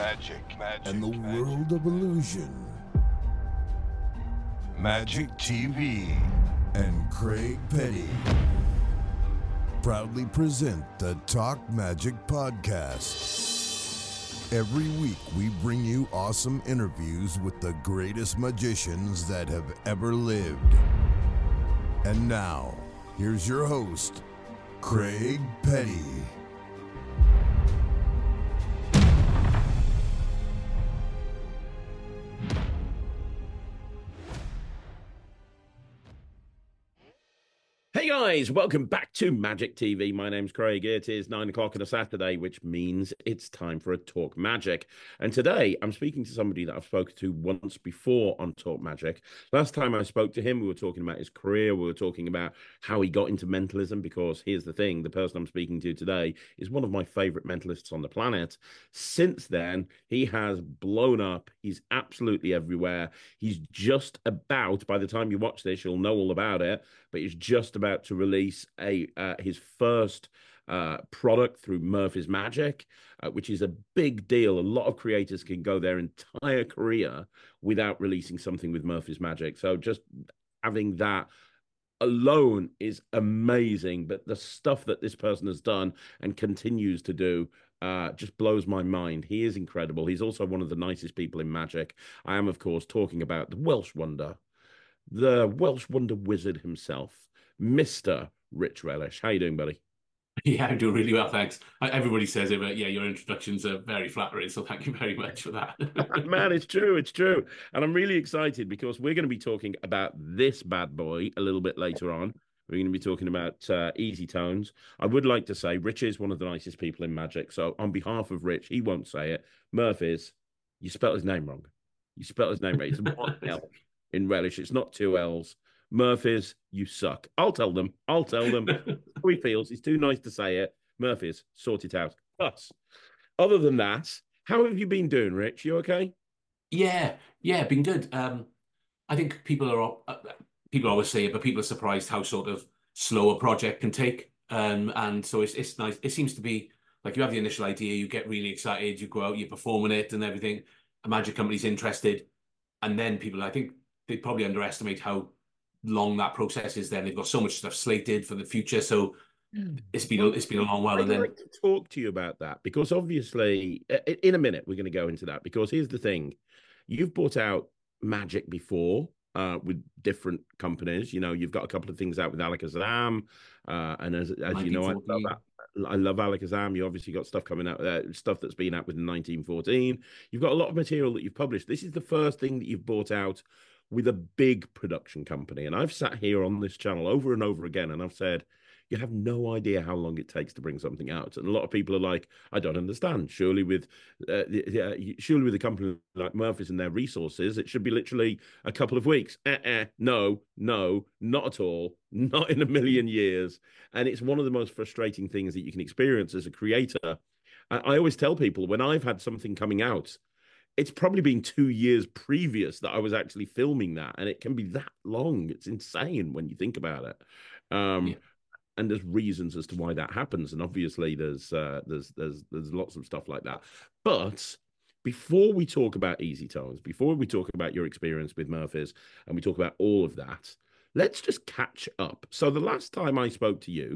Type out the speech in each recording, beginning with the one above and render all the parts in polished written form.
and the world of illusion. Magic TV and Craig Petty proudly present the Talk Magic Podcast. Every week we bring you awesome interviews with the greatest magicians that have ever lived. And now, here's your host, Craig Petty. Hey guys, welcome back to Magic TV. My name's Craig. It is 9 o'clock on a Saturday, which means it's time for a Talk Magic. And today I'm speaking to somebody that I've spoken to once before on Talk Magic. Last time I spoke to him, we were talking about his career. We were talking about how he got into mentalism, because here's the thing, the person I'm speaking to today is one of my favorite mentalists on the planet. Since then, he has blown up. He's absolutely everywhere. He's just about, by the time you watch this, you'll know all about it, but he's just about to release his first product through Murphy's Magic, which is a big deal. A lot of creators can go their entire career without releasing something with Murphy's Magic. So just having that alone is amazing. But the stuff that this person has done and continues to do just blows my mind. He is incredible. He's also one of the nicest people in Magic. I am, of course, talking about the Welsh Wonder Wizard himself, Mr. Rich Relish. How you doing, buddy? Yeah, I'm doing really well, thanks. Everybody says it, but yeah, your introductions are very flattering, so thank you very much for that. Man, it's true, it's true. And I'm really excited because we're going to be talking about this bad boy a little bit later on. We're going to be talking about Easy Tones. I would like to say Rich is one of the nicest people in Magic, so on behalf of Rich, he won't say it. Murphy's, you spelled his name wrong. You spelled his name right. It's one L in Relish. It's not two L's. Murphy's, you suck. I'll tell them. How he feels. He's too nice to say it. Murphy's, sort it out. Us. Other than that, how have you been doing, Rich? You okay? Yeah, been good. I think people always say it, but people are surprised how sort of slow a project can take. And so it's nice. It seems to be like you have the initial idea, you get really excited, you go out, you're performing it and everything. A magic company's interested, and then people, I think they probably underestimate how long that process is. Then they've got so much stuff slated for the future, so it's been a long while. I'd like to talk to you about that, because obviously in a minute we're going to go into that, because here's the thing, you've brought out Magic before with different companies. You know, you've got a couple of things out with Alakazam, and as you know, I love Alakazam. You obviously got stuff coming out, stuff that's been out with 1914. You've got a lot of material that you've published. This is the first thing that you've brought out with a big production company. And I've sat here on this channel over and over again, and I've said, you have no idea how long it takes to bring something out. And a lot of people are like, I don't understand. Surely with a company like Murphy's and their resources, it should be literally a couple of weeks. No, not at all. Not in a million years. And it's one of the most frustrating things that you can experience as a creator. I always tell people, when I've had something coming out, it's probably been 2 years previous that I was actually filming that, and it can be that long. It's insane when you think about it. And there's reasons as to why that happens, and obviously there's lots of stuff like that. But before we talk about Easy Tones, before we talk about your experience with Murphy's, and we talk about all of that, let's just catch up. So the last time I spoke to you,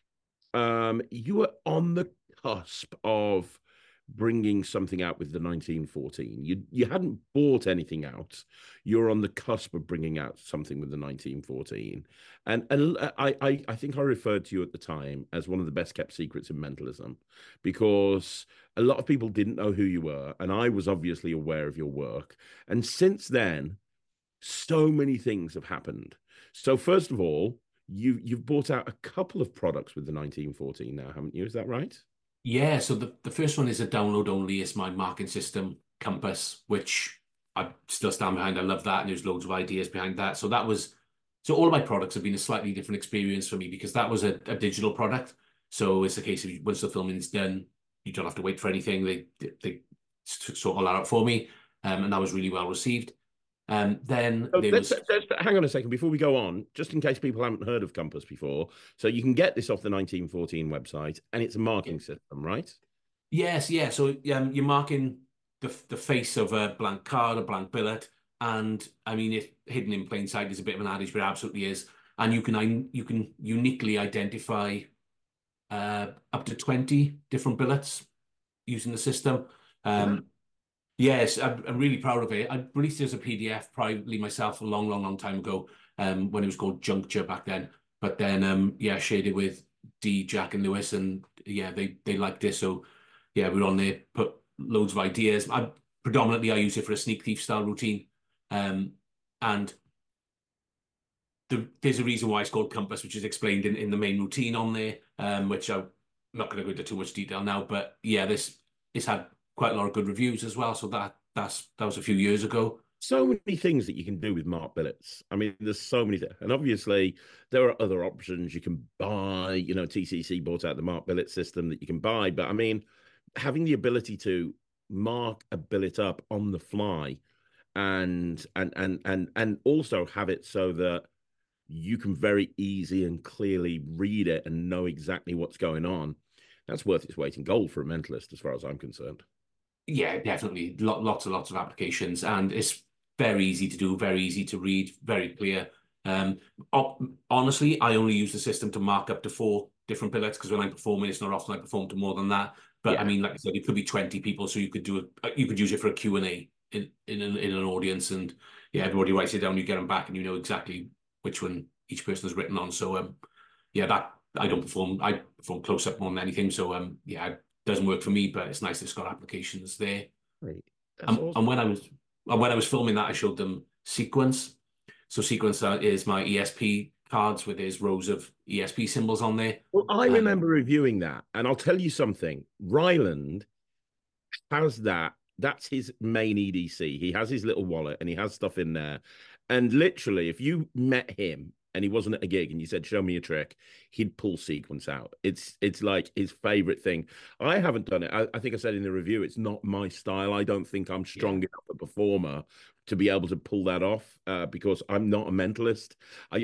you were on the cusp of bringing something out with the 1914. You hadn't bought anything out. You're on the cusp of bringing out something with the 1914. And I think I referred to you at the time as one of the best kept secrets in mentalism, because a lot of people didn't know who you were, and I was obviously aware of your work. And since then, so many things have happened. So first of all, you've bought out a couple of products with the 1914 now, haven't you? Is that right? Yeah, so the first one is a download only. It's my marking system, Compass, which I still stand behind. I love that, and there's loads of ideas behind that. So all of my products have been a slightly different experience for me, because that was a digital product. So it's a case of once the filming is done, you don't have to wait for anything. They sort all that out for me, and that was really well received. Then let's hang on a second before we go on, just in case people haven't heard of Compass before. So you can get this off the 1914 website, and it's a marking system, right? Yes, yeah. So you're marking the face of a blank card, a blank billet, and I mean, it hidden in plain sight is a bit of an adage, but it absolutely is. And you can uniquely identify up to 20 different billets using the system. Yes, I'm really proud of it. I released it as a PDF privately myself a long time ago, when it was called Juncture back then. But then, yeah, shared it with D, Jack, and Lewis, and yeah, they liked it. So yeah, we're on there, put loads of ideas. Predominantly I use it for a sneak thief style routine, and there's a reason why it's called Compass, which is explained in the main routine on there, which I'm not going to go into too much detail now. But yeah, it's had quite a lot of good reviews as well. So that was a few years ago. So many things that you can do with marked billets. I mean, there's so many things. And obviously, there are other options you can buy. You know, TCC bought out the marked billet system that you can buy. But I mean, having the ability to mark a billet up on the fly and also have it so that you can very easy and clearly read it and know exactly what's going on. That's worth its weight in gold for a mentalist, as far as I'm concerned. Yeah, definitely. Lots and lots of applications, and it's very easy to do, very easy to read, very clear. Um, Honestly, I only use the system to mark up to 4 different billets because when I'm performing, it's not often I perform to more than that. But I Yeah. mean, like I said, it could be 20 people, so you could use it for a Q&A in an audience, and yeah, everybody writes it down, you get them back, and you know exactly which one each person has written on. So yeah, that I perform close up more than anything. So yeah, it doesn't work for me, but it's nice it's got applications there. Right. That's And awesome. when I was filming that, I showed them Sequence. So Sequence is my ESP cards with his rows of ESP symbols on there. Well, I Um, remember reviewing that, and I'll tell you something. Ryland has that. That's his main EDC. He has his little wallet and he has stuff in there. And literally, if you met him and he wasn't at a gig and you said, "Show me a trick," he'd pull Sequence out. It's like his favorite thing. I haven't done it. I think I said in the review, it's not my style. I don't think I'm yeah. strong enough a performer to be able to pull that off, because I'm not a mentalist.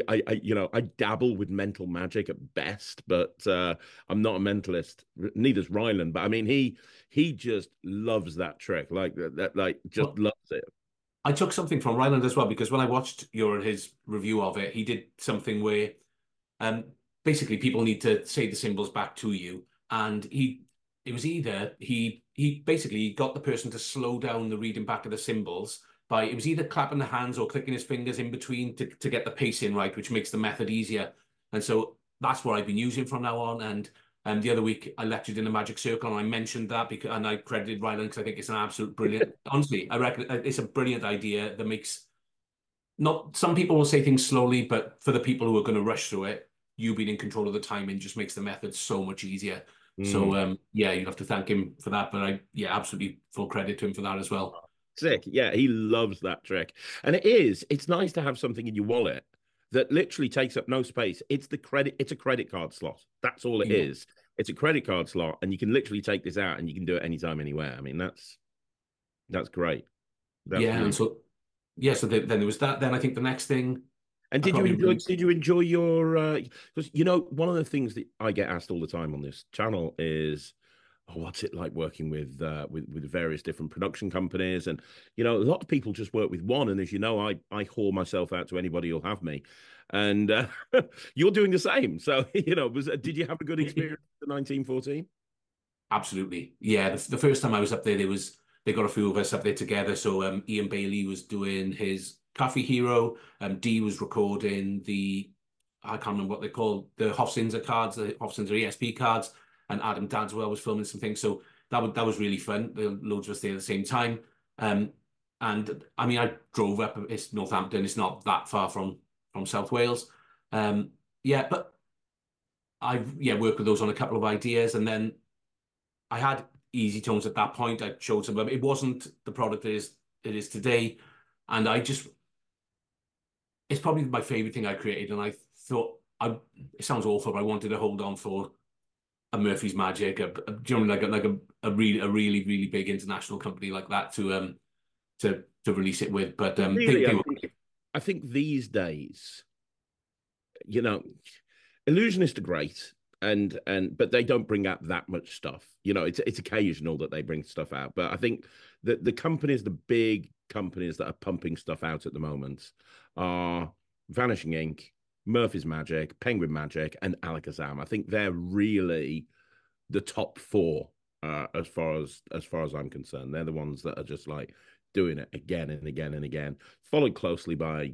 I dabble with mental magic at best, but I'm not a mentalist. Neither's Ryland. But I mean, he just loves that trick, like that, like just Well, loves it. I took something from Ryland as well because when I watched his review of it, he did something where um basically people need to say the symbols back to you, and it was either he basically got the person to slow down the reading back of the symbols by it was either clapping the hands or clicking his fingers in between to get the pacing right, which makes the method easier. And so that's what I've been using from now on. And the other week I lectured in a magic circle and I mentioned that because and I credited Ryland because I think it's an absolute brilliant. Honestly, I reckon it's a brilliant idea that makes not some people will say things slowly, but for the people who are going to rush through it, you being in control of the timing just makes the method so much easier. So Mm. yeah, you have to thank him for that. But I yeah, absolutely full credit to him for that as well. Sick. Yeah, he loves that trick. And it's nice to have something in your wallet that literally takes up no space. It's a credit card slot. That's all it Yeah, is. It's a credit card slot, and you can literally take this out and you can do it anytime, anywhere. I mean, that's great. That's yeah, and really. so yeah, so then there was that. Then I think the next thing And I probably released. did you enjoy your because one of the things that I get asked all the time on this channel is, oh, what's it like working with various different production companies? And a lot of people just work with one, and as you know, I whore myself out to anybody who'll have me. And you're doing the same. So, did you have a good experience with the 1914? Absolutely. Yeah. The first time I was up there, they got a few of us up there together. So Ian Bailey was doing his Coffee Hero. D was recording I can't remember what they called, the Hofzinser cards, the Hofzinser ESP cards, and Adam Dadswell was filming some things. So that was really fun. There were loads of us there at the same time. Um, and I mean, I drove up. It's Northampton. It's not that far from South Wales. Yeah, but I've worked with those on a couple of ideas, and then I had Easy Tones at that point. I showed some, but it wasn't the product it is today. And it's probably my favorite thing I created. And I thought, it sounds awful, but I wanted to hold on for a Murphy's Magic, generally a really, really big international company like that to release it with. But Really, they were, I think these days, you know, illusionists are great. but they don't bring out that much stuff. You know, it's occasional that they bring stuff out. But I think that the companies, the big companies that are pumping stuff out at the moment are Vanishing Ink, Murphy's Magic, Penguin Magic, and Alakazam. I think they're really the top four as far as I'm concerned. They're the ones that are just like doing it again and again and again, followed closely by,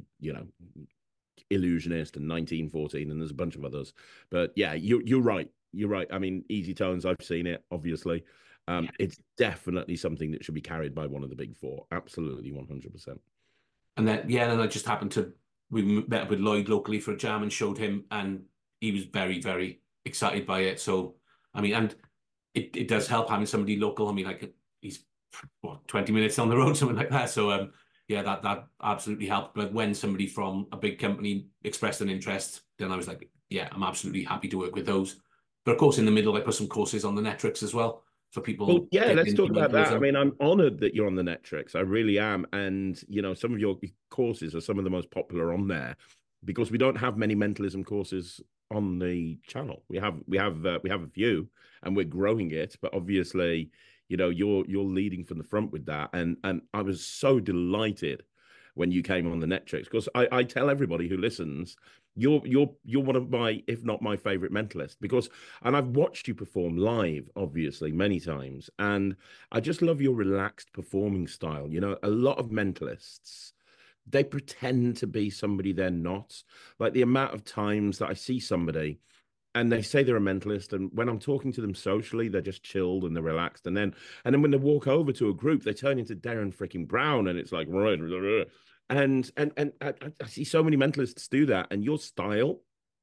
Illusionist and 1914, and there's a bunch of others. But yeah, you're right. You're right. I mean, Easy Tones, I've seen it, obviously. It's definitely something that should be carried by one of the big four. Absolutely, 100%. And then I just happened to, we met up with Lloyd locally for a jam and showed him, and he was very, very excited by it. So, I mean, and it does help having somebody local. I mean, like he's 20 minutes on the road, something like that. So, yeah, that absolutely helped. But when somebody from a big company expressed an interest, then I was like, yeah, I'm absolutely happy to work with those. But of course, in the middle, I put some courses on the Netrix as well for people. Well, yeah, let's talk about that. I mean, I'm honored that you're on the Netrix. I really am. And, some of your courses are some of the most popular on there because we don't have many mentalism courses on the channel. We have a few, and we're growing it. But obviously, you're leading from the front with that. And I was so delighted when you came on the Netrix, because I tell everybody who listens, you're one of my, if not my favorite mentalist, and I've watched you perform live, obviously, many times, and I just love your relaxed performing style. A lot of mentalists, they pretend to be somebody they're not. Like the amount of times that I see somebody and they say they're a mentalist, and when I'm talking to them socially, they're just chilled and they're relaxed. And then when they walk over to a group, they turn into Darren freaking Brown, and it's like, right. And I see so many mentalists do that, and your style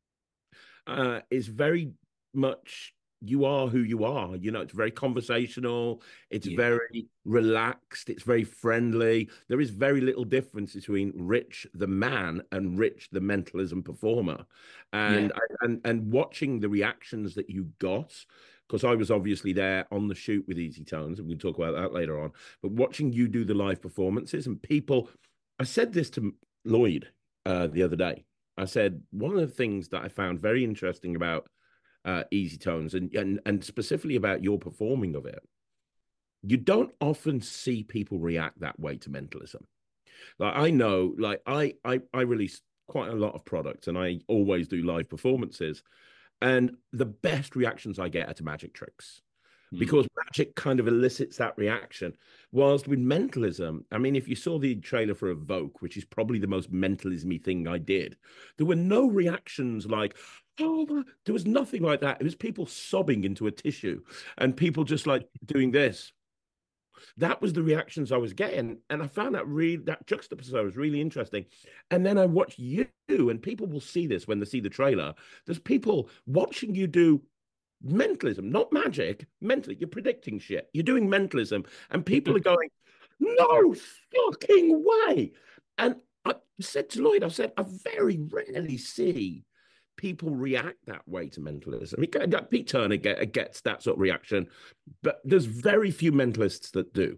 is very much, you are who you are. It's very conversational. It's very relaxed. It's very friendly. There is very little difference between Rich the man and Rich the mentalism performer. And and watching the reactions that you got, because I was obviously there on the shoot with Easy Tones, and we can talk about that later on. But watching you do the live performances, and people, I said this to Lloyd the other day. I said, one of the things that I found very interesting about Easy Tones and specifically about your performing of it, you don't often see people react that way to mentalism. Like, I know, like I release quite a lot of products, and I always do live performances, and the best reactions I get are to magic tricks, because magic kind of elicits that reaction. Whilst with mentalism, I mean, if you saw the trailer for Evoke, which is probably the most mentalism-y thing I did, there were no reactions like, oh, there was nothing like that. It was people sobbing into a tissue and people just like doing this. That was the reactions I was getting. And I found that juxtaposition was really interesting. And then I watched you, and people will see this when they see the trailer. There's people watching you do mentalism, not magic, mentally. You're predicting shit. You're doing mentalism, and people are going, no fucking way. And I said to Lloyd, I said, I very rarely see people react that way to mentalism. Pete Turner gets that sort of reaction, but there's very few mentalists that do.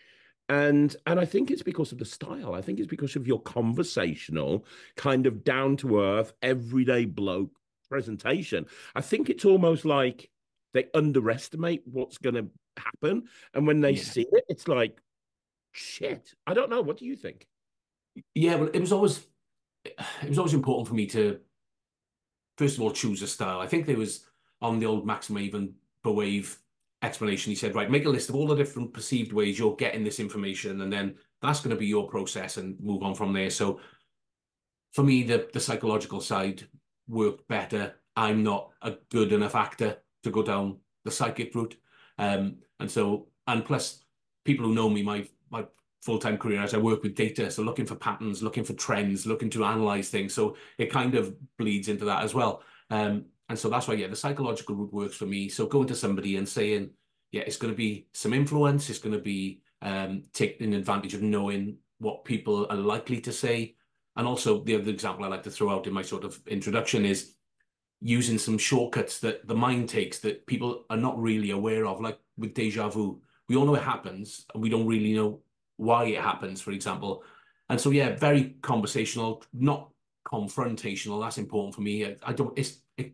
And I think it's because of the style. I think it's because of your conversational, kind of down-to-earth, everyday bloke presentation. I think it's almost like they underestimate what's going to happen. And when they see it, it's like, shit. I don't know. What do you think? Yeah, well, it was always important for me to, first of all, choose a style. I think there was, on the old Max Maven Bewave explanation, he said, right, make a list of all the different perceived ways you're getting this information, and then that's going to be your process, and move on from there. So for me, the psychological side worked better. I'm not a good enough actor to go down the psychic route. And plus, people who know me, my full-time career, as I work with data, so looking for patterns, looking for trends, looking to analyze things. So it kind of bleeds into that as well. And so that's why, the psychological route works for me. So going to somebody and saying, it's going to be some influence, it's going to be taking advantage of knowing what people are likely to say. And also the other example I like to throw out in my sort of introduction is using some shortcuts that the mind takes that people are not really aware of, like with deja vu. We all know it happens, and we don't really know why it happens, for example. And so, very conversational, not confrontational. That's important for me.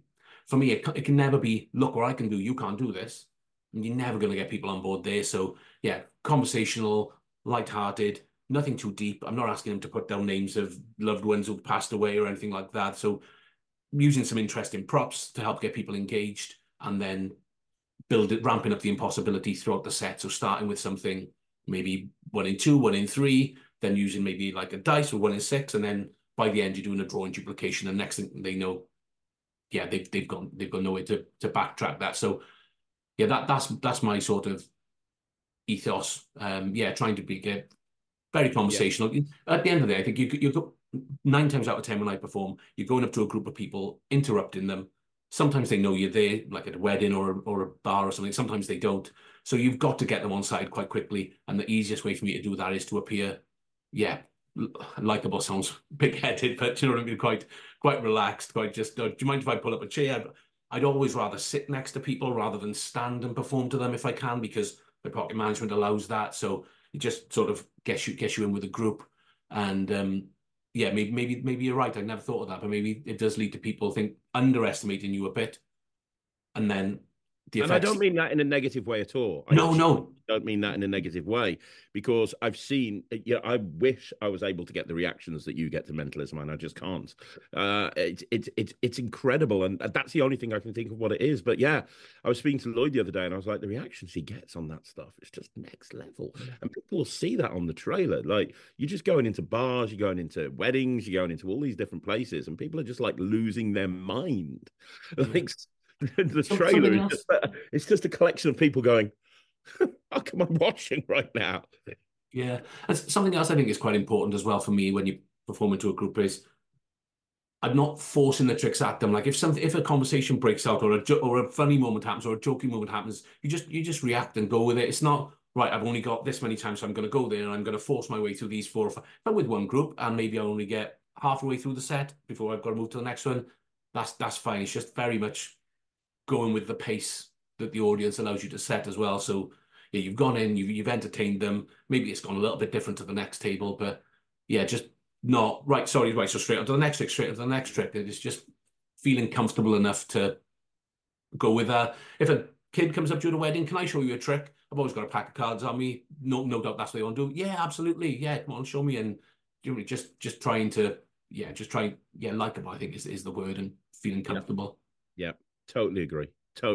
for me, it can never be, look what I can do, you can't do this. And you're never going to get people on board there. So yeah, conversational, light-hearted, nothing too deep. I'm not asking them to put down names of loved ones who passed away or anything like that. So using some interesting props to help get people engaged, and then ramping up the impossibility throughout the set. So starting with something maybe 1 in 2, 1 in 3, then using maybe like a dice or 1 in 6, and then by the end you're doing a drawing duplication, and next thing they know, yeah, they've got nowhere to backtrack that. So yeah, that's my sort of ethos. Yeah, trying to be very conversational. Yeah. At the end of the day, I think you go 9 times out of 10 when I perform, you're going up to a group of people, interrupting them. Sometimes they know you're there, like at a wedding or a bar or something. Sometimes they don't. So you've got to get them on side quite quickly. And the easiest way for me to do that is to appear, yeah, likable sounds big-headed, but you know what I mean, quite relaxed, quite just, do you mind if I pull up a chair? I'd always rather sit next to people rather than stand and perform to them if I can, because my pocket management allows that. So it just sort of gets you in with a group. And yeah, maybe you're right. I never thought of that, but maybe it does lead to people underestimating you a bit, and then the effects. And I don't mean that in a negative way at all. No. Don't mean that in a negative way, because I've seen, I wish I was able to get the reactions that you get to Mentalism, and I just can't. It's incredible, and that's the only thing I can think of what it is. But yeah, I was speaking to Lloyd the other day, and I was like, the reactions he gets on that stuff, it's just next level. And people will see that on the trailer. Like, you're just going into bars, you're going into weddings, you're going into all these different places, and people are just like losing their mind. Like, the trailer is it's just a collection of people going, how come I'm watching right now? Yeah. And something else I think is quite important as well for me when you perform into a group is I'm not forcing the tricks at them. Like if a conversation breaks out or a funny moment happens or a joking moment happens, you just react and go with it. It's not right. I've only got this many times, so I'm going to go there and I'm going to force my way through these 4 or 5. If I'm with one group and maybe I only get halfway through the set before I've got to move to the next one, that's fine. It's just very much going with the pace that the audience allows you to set as well. So yeah, you've gone in, you've entertained them. Maybe it's gone a little bit different to the next table, but yeah, just not right. Sorry, right. So straight onto the next trick, straight onto the next trick. It's just feeling comfortable enough to go with that. If a kid comes up to you at a wedding, can I show you a trick? I've always got a pack of cards on me. No doubt that's what they want to do. Yeah, absolutely. Yeah, come on, show me. And just trying to, yeah, likable, I think is the word, and feeling comfortable. Yeah. Totally agree.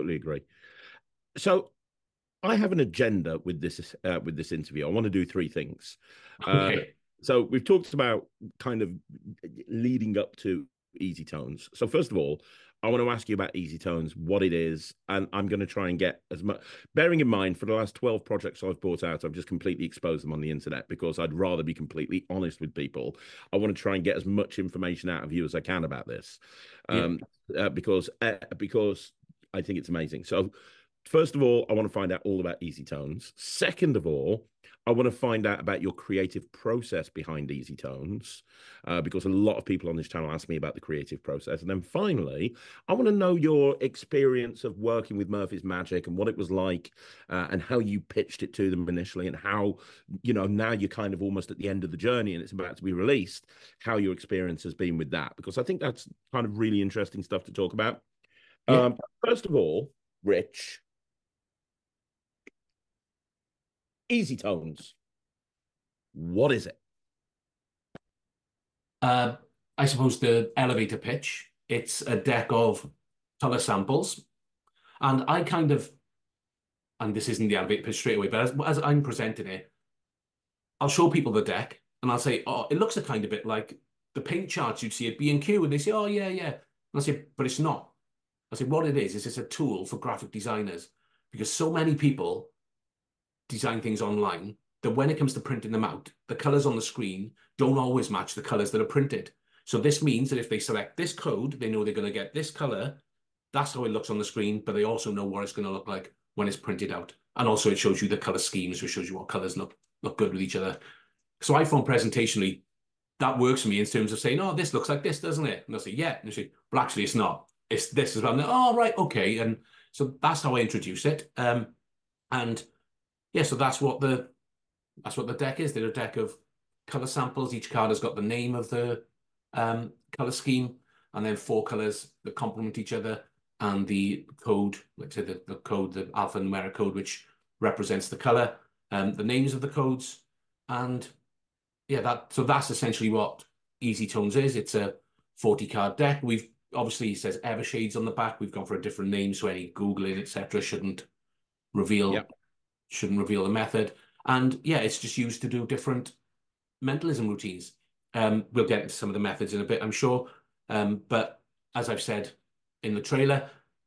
So I have an agenda with this interview. I want to do 3 things. Okay. So we've talked about kind of leading up to Easy Tones. So first of all, I want to ask you about Easy Tones, what it is, and I'm going to try and get as much, bearing in mind for the last 12 projects I've brought out, I've just completely exposed them on the internet because I'd rather be completely honest with people. I want to try and get as much information out of you as I can about this, because I think it's amazing. So first of all, I want to find out all about Easy Tones. Second of all, I want to find out about your creative process behind Easy Tones, because a lot of people on this channel ask me about the creative process. And then finally, I want to know your experience of working with Murphy's Magic and what it was like, and how you pitched it to them initially, and how, now you're kind of almost at the end of the journey and it's about to be released, how your experience has been with that, because I think that's kind of really interesting stuff to talk about. Yeah. First of all, Rich, Easy Tones, what is it? I suppose the elevator pitch. It's a deck of color samples, and I kind of, and this isn't the elevator pitch straight away, but as I'm presenting it, I'll show people the deck and I'll say, oh, it looks a kind of bit like the paint charts you'd see at B&Q, and they say, oh yeah. And I say, but it's not. I say, what it is it's a tool for graphic designers, because so many people design things online that when it comes to printing them out, the colors on the screen don't always match the colors that are printed. So this means that if they select this code, they know they're going to get this color. That's how it looks on the screen, but they also know what it's going to look like when it's printed out. And also it shows you the color schemes, which shows you what colors look good with each other. So I found presentationally, that works for me in terms of saying, oh, this looks like this, doesn't it? And they'll say, yeah. And they say, well, actually, it's not. It's this as well. And oh, right, okay. And so that's how I introduce it. And yeah, so that's what the deck is. They're a deck of color samples. Each card has got the name of the color scheme, and then 4 colors that complement each other. and the code, let's say the code, the alphanumeric code, which represents the color, the names of the codes. And yeah, so that's essentially what Easy Tones is. It's a 40 card deck. We've obviously, it says Evershades on the back. We've gone for a different name, so any Googling, etc., shouldn't reveal the method. And yeah, it's just used to do different mentalism routines. We'll get into some of the methods in a bit, I'm sure. But as I've said in the trailer,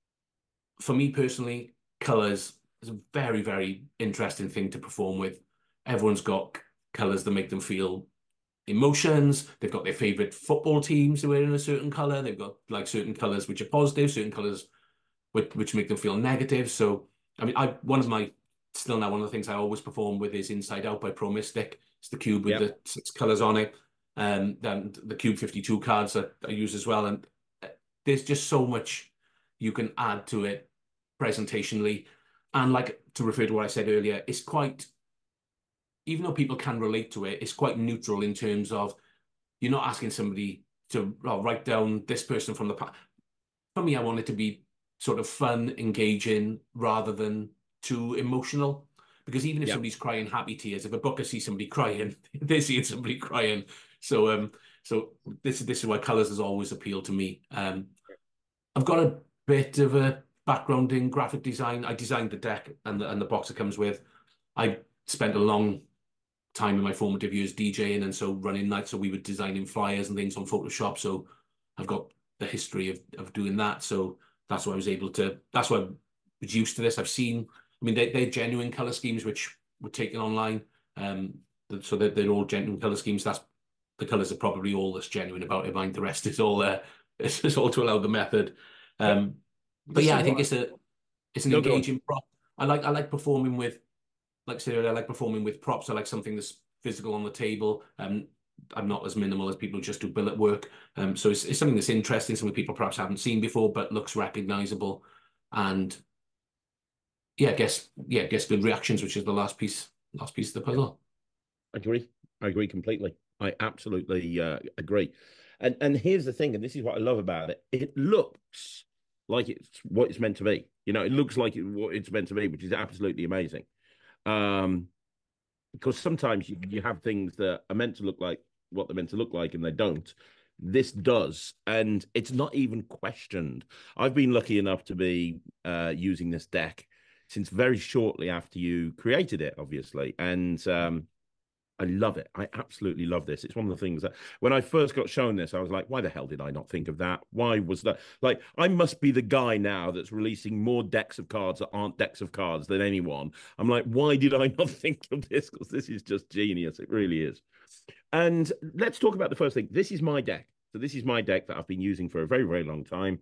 for me personally, colors is a very, very interesting thing to perform with. Everyone's got colors that make them feel emotions. They've got their favorite football teams who are in a certain color. They've got like certain colors which are positive, certain colors which make them feel negative. So, I mean, one of the things I always perform with is Inside Out by Pro Mystic. It's the cube with the 6 colors on it. And the Cube 52 cards that I use as well. And there's just so much you can add to it presentationally. And like, to refer to what I said earlier, it's quite, even though people can relate to it, it's quite neutral in terms of you're not asking somebody to write down this person from the past. For me, I want it to be sort of fun, engaging, rather than too emotional. Because even if somebody's crying happy tears, if a booker sees somebody crying, they're seeing somebody crying. So this is why colours has always appealed to me. I've got a bit of a background in graphic design. I designed the deck and the box it comes with. I spent a long time in my formative years DJing, and so running nights, so we were designing flyers and things on Photoshop. So I've got the history of doing that. So that's why I was used to this. I've seen, I mean, they're genuine color schemes which were taken online. So they're all genuine color schemes. The colors are probably all that's genuine about it. Mind the rest is all it's all to allow the method. But yeah, I think it's an engaging prop. I like performing with, like I said, I like performing with props. I like something that's physical on the table. I'm not as minimal as people who just do billet work. So it's something that's interesting, something people perhaps haven't seen before, but looks recognizable. And yeah, I guess good reactions, which is the last piece of the puzzle. I agree completely. I absolutely agree. And here's the thing, and this is what I love about it. It looks like it's what it's meant to be. You know, it looks like what it's meant to be, which is absolutely amazing. Because sometimes you have things that are meant to look like what they're meant to look like, and they don't. This does, and it's not even questioned. I've been lucky enough to be using this deck since very shortly after you created it, obviously, and I love it. I absolutely love this. It's one of the things that when I first got shown this, I was like, why the hell did I not think of that? Why was that? Like, I must be the guy now that's releasing more decks of cards that aren't decks of cards than anyone. I'm like, why did I not think of this? Because this is just genius. It really is. And let's talk about the first thing. This is my deck. So this is my deck that I've been using for a very, very long time.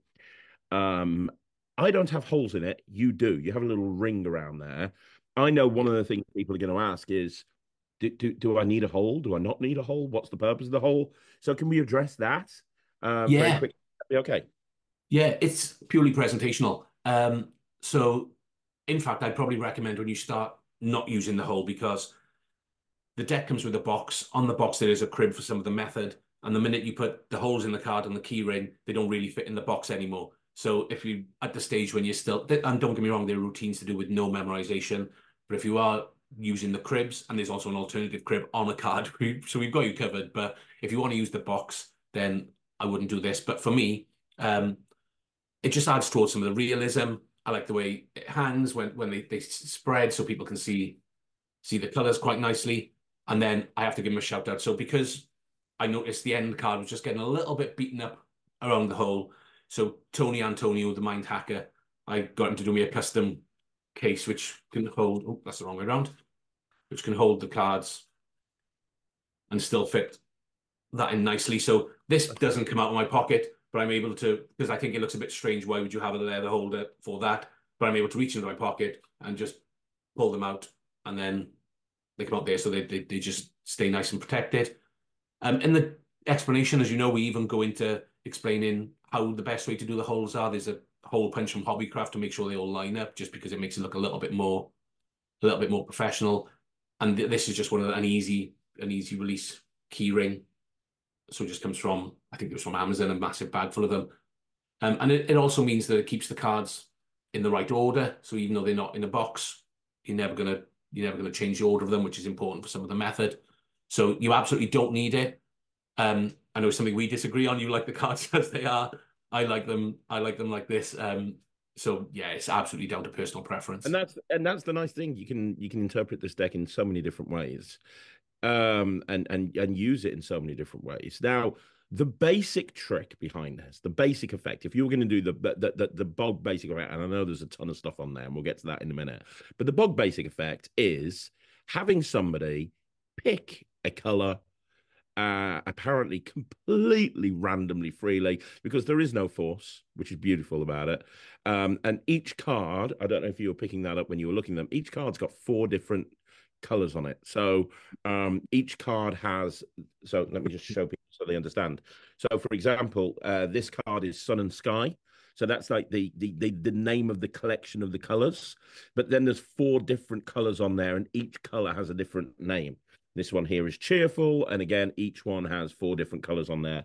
I don't have holes in it. You do. You have a little ring around there. I know one of the things people are going to ask is, do I need a hole? Do I not need a hole? What's the purpose of the hole? So can we address that very quickly? Okay. Yeah, it's purely presentational. So in fact, I'd probably recommend when you start not using the hole, because the deck comes with a box. On the box, there is a crib for some of the method. And the minute you put the holes in the card and the key ring, they don't really fit in the box anymore. So if you at the stage when you're still, and don't get me wrong, there are routines to do with no memorization. But if you are using the cribs, and there's also an alternative crib on a card, so we've got you covered. But if you want to use the box, then I wouldn't do this. But for me, it just adds towards some of the realism. I like the way it hangs when they spread, so people can see the colors quite nicely. And then I have to give them a shout out. So because I noticed the end card was just getting a little bit beaten up around the hole, so Tony Antonio, the Mind Hacker, I got him to do me a custom case which can hold, oh, that's the wrong way around, which can hold the cards and still fit that in nicely. So this doesn't come out of my pocket, but I'm able to, because I think it looks a bit strange, why would you have a leather holder for that? But I'm able to reach into my pocket and just pull them out, and then they come out there, so they just stay nice and protected. In the explanation, as you know, we even go into explaining how the best way to do the holes are. There's a hole punch from Hobbycraft to make sure they all line up, just because it makes it look a little bit more professional. And this is just an easy release key ring. So it just comes from, I think it was from Amazon, a massive bag full of them. And it also means that it keeps the cards in the right order. So even though they're not in a box, you're never gonna change the order of them, which is important for some of the method. So you absolutely don't need it. I know it's something we disagree on. You like the cards as they are. I like them. I like them like this. So yeah, it's absolutely down to personal preference. And that's the nice thing. You can interpret this deck in so many different ways, and use it in so many different ways. Now, the basic trick behind this, the basic effect, if you were going to do the bog basic effect, and I know there's a ton of stuff on there, and we'll get to that in a minute, but the bog basic effect is having somebody pick a color, apparently completely randomly, freely, because there is no force, which is beautiful about it. And each card, I don't know if you were picking that up when you were looking at them, each card's got 4 different colors on it. So each card has, so let me just show people so they understand. So for example, this card is Sun and Sky. So that's like the name of the collection of the colors. But then there's 4 different colors on there, and each color has a different name. This one here is Cheerful, and again, each one has 4 different colors on there.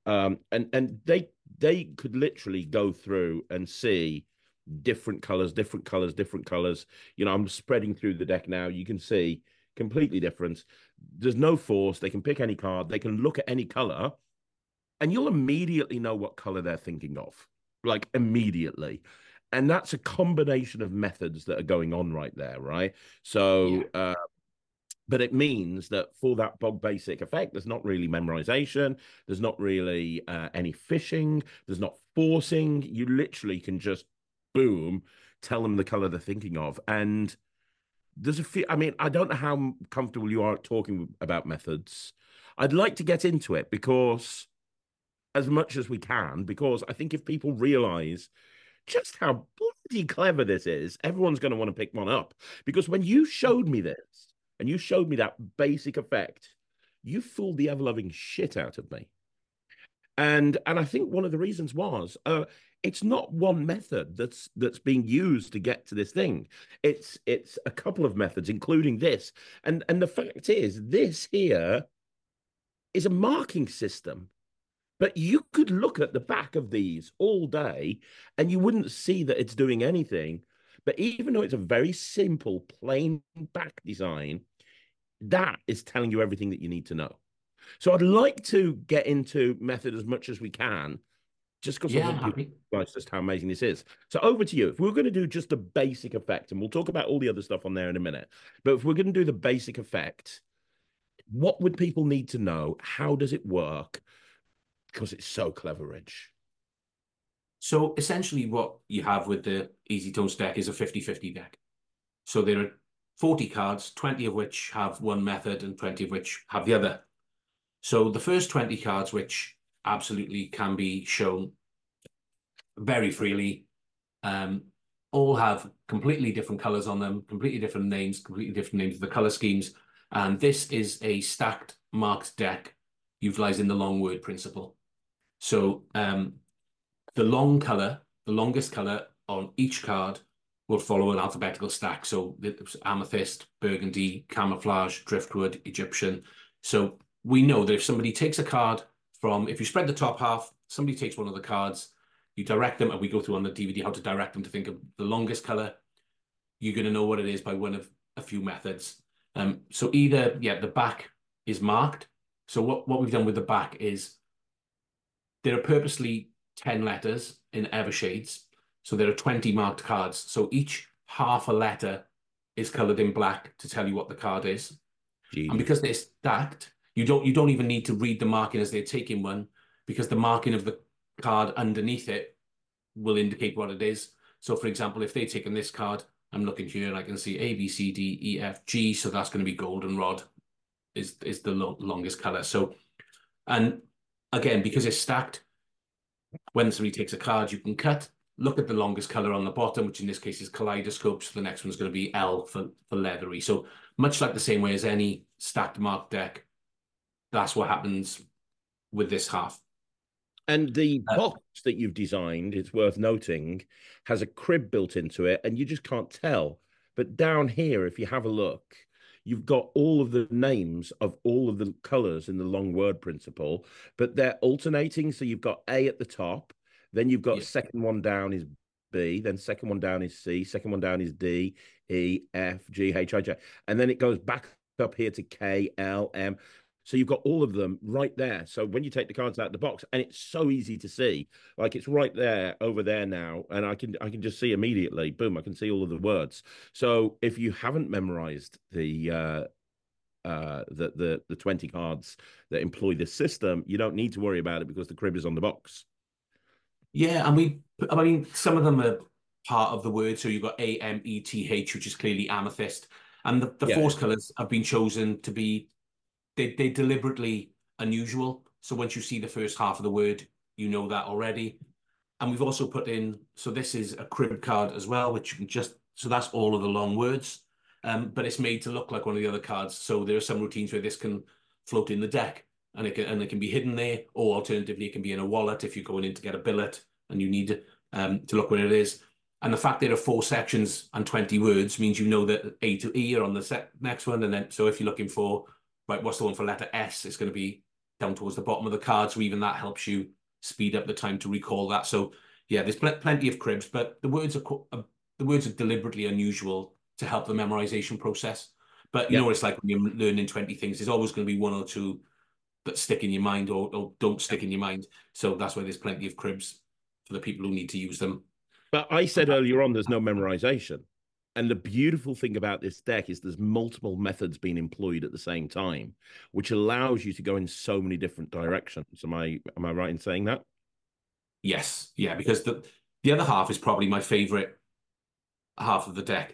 And they could literally go through and see different colors, different colors, different colors. You know, I'm spreading through the deck now. You can see completely different. There's no force. They can pick any card. They can look at any color, and you'll immediately know what color they're thinking of, like immediately. And that's a combination of methods that are going on right there, right? So, Yeah. But it means that for that bog basic effect, there's not really memorization. There's not really any fishing. There's not forcing. You literally can just, boom, tell them the color they're thinking of. And there's a few, I mean, I don't know how comfortable you are talking about methods. I'd like to get into it because, as much as we can, because I think if people realize just how bloody clever this is, everyone's going to want to pick one up. Because when you showed me this, and you showed me that basic effect, you fooled the ever-loving shit out of me. And I think one of the reasons was it's not one method that's being used to get to this thing. It's a couple of methods, including this. And the fact is, this here is a marking system. But you could look at the back of these all day and you wouldn't see that it's doing anything. But even though it's a very simple, plain back design, that is telling you everything that you need to know. So I'd like to get into method as much as we can, just because I Yeah, want people happy. to realize just how amazing this is. So over to you. If we're going to do just the basic effect, and we'll talk about all the other stuff on there in a minute, but if we're going to do the basic effect, what would people need to know? How does it work? Because it's so clever, Rich. So essentially what you have with the Easy Tones deck is a 50-50 deck. So there are 40 cards, 20 of which have one method and 20 of which have the other. So the first 20 cards, which absolutely can be shown very freely, all have completely different colors on them, completely different names of the color schemes. And this is a stacked marked deck utilizing the long word principle. So the longest color on each card will follow an alphabetical stack. So amethyst, burgundy, camouflage, driftwood, Egyptian. So we know that if somebody takes a card if you spread the top half, somebody takes one of the cards, you direct them, and we go through on the DVD how to direct them to think of the longest color. You're going to know what it is by one of a few methods. So either, the back is marked. So what we've done with the back is there are purposely 10 letters in ever shades. So there are 20 marked cards. So each half a letter is colored in black to tell you what the card is. Genius. And because they're stacked, you don't even need to read the marking as they're taking one, because the marking of the card underneath it will indicate what it is. So for example, if they've taken this card, I'm looking here and I can see A, B, C, D, E, F, G. So that's going to be goldenrod is the longest color. So, and again, because it's stacked, when somebody takes a card, you can cut, look at the longest color on the bottom, which in this case is kaleidoscope. So the next one's going to be L for leathery. So much like the same way as any stacked marked deck, that's what happens with this half. And the box that you've designed, it's worth noting, has a crib built into it, and you just can't tell. But down here, if you have a look, you've got all of the names of all of the colors in the long word principle, but they're alternating. So you've got A at the top, Then you've got Yeah. second one down is B, then second one down is C, second one down is D, E, F, G, H, I, J. And then it goes back up here to K, L, M. So you've got all of them right there. So when you take the cards out of the box, and it's so easy to see, like it's right there over there now, and I can just see immediately, boom, I can see all of the words. So if you haven't memorized the 20 cards that employ this system, you don't need to worry about it because the crib is on the box. Yeah, and I mean, some of them are part of the word. So you've got AMETH, which is clearly amethyst. And the Yeah. force colors have been chosen to be, they deliberately unusual. So once you see the first half of the word, you know that already. And we've also put in, so this is a crib card as well, which you can just, so that's all of the long words. But it's made to look like one of the other cards. So there are some routines where this can float in the deck and it can be hidden there, or alternatively, it can be in a wallet if you're going in to get a billet and you need to look where it is. And the fact there are 4 sections and 20 words means you know that A to E are on the next one. And then, so if you're looking for, right, what's the one for letter S, it's going to be down towards the bottom of the card. So even that helps you speed up the time to recall that. So yeah, there's plenty of cribs, but the words are deliberately unusual to help the memorization process. But you know what it's like when you're learning 20 things. There's always going to be 1 or 2 that stick in your mind or don't stick in your mind. So that's why there's plenty of cribs for the people who need to use them. But I said earlier on, there's no memorization. And the beautiful thing about this deck is there's multiple methods being employed at the same time, which allows you to go in so many different directions. Am I right in saying that? Yes, yeah, because the other half is probably my favorite half of the deck.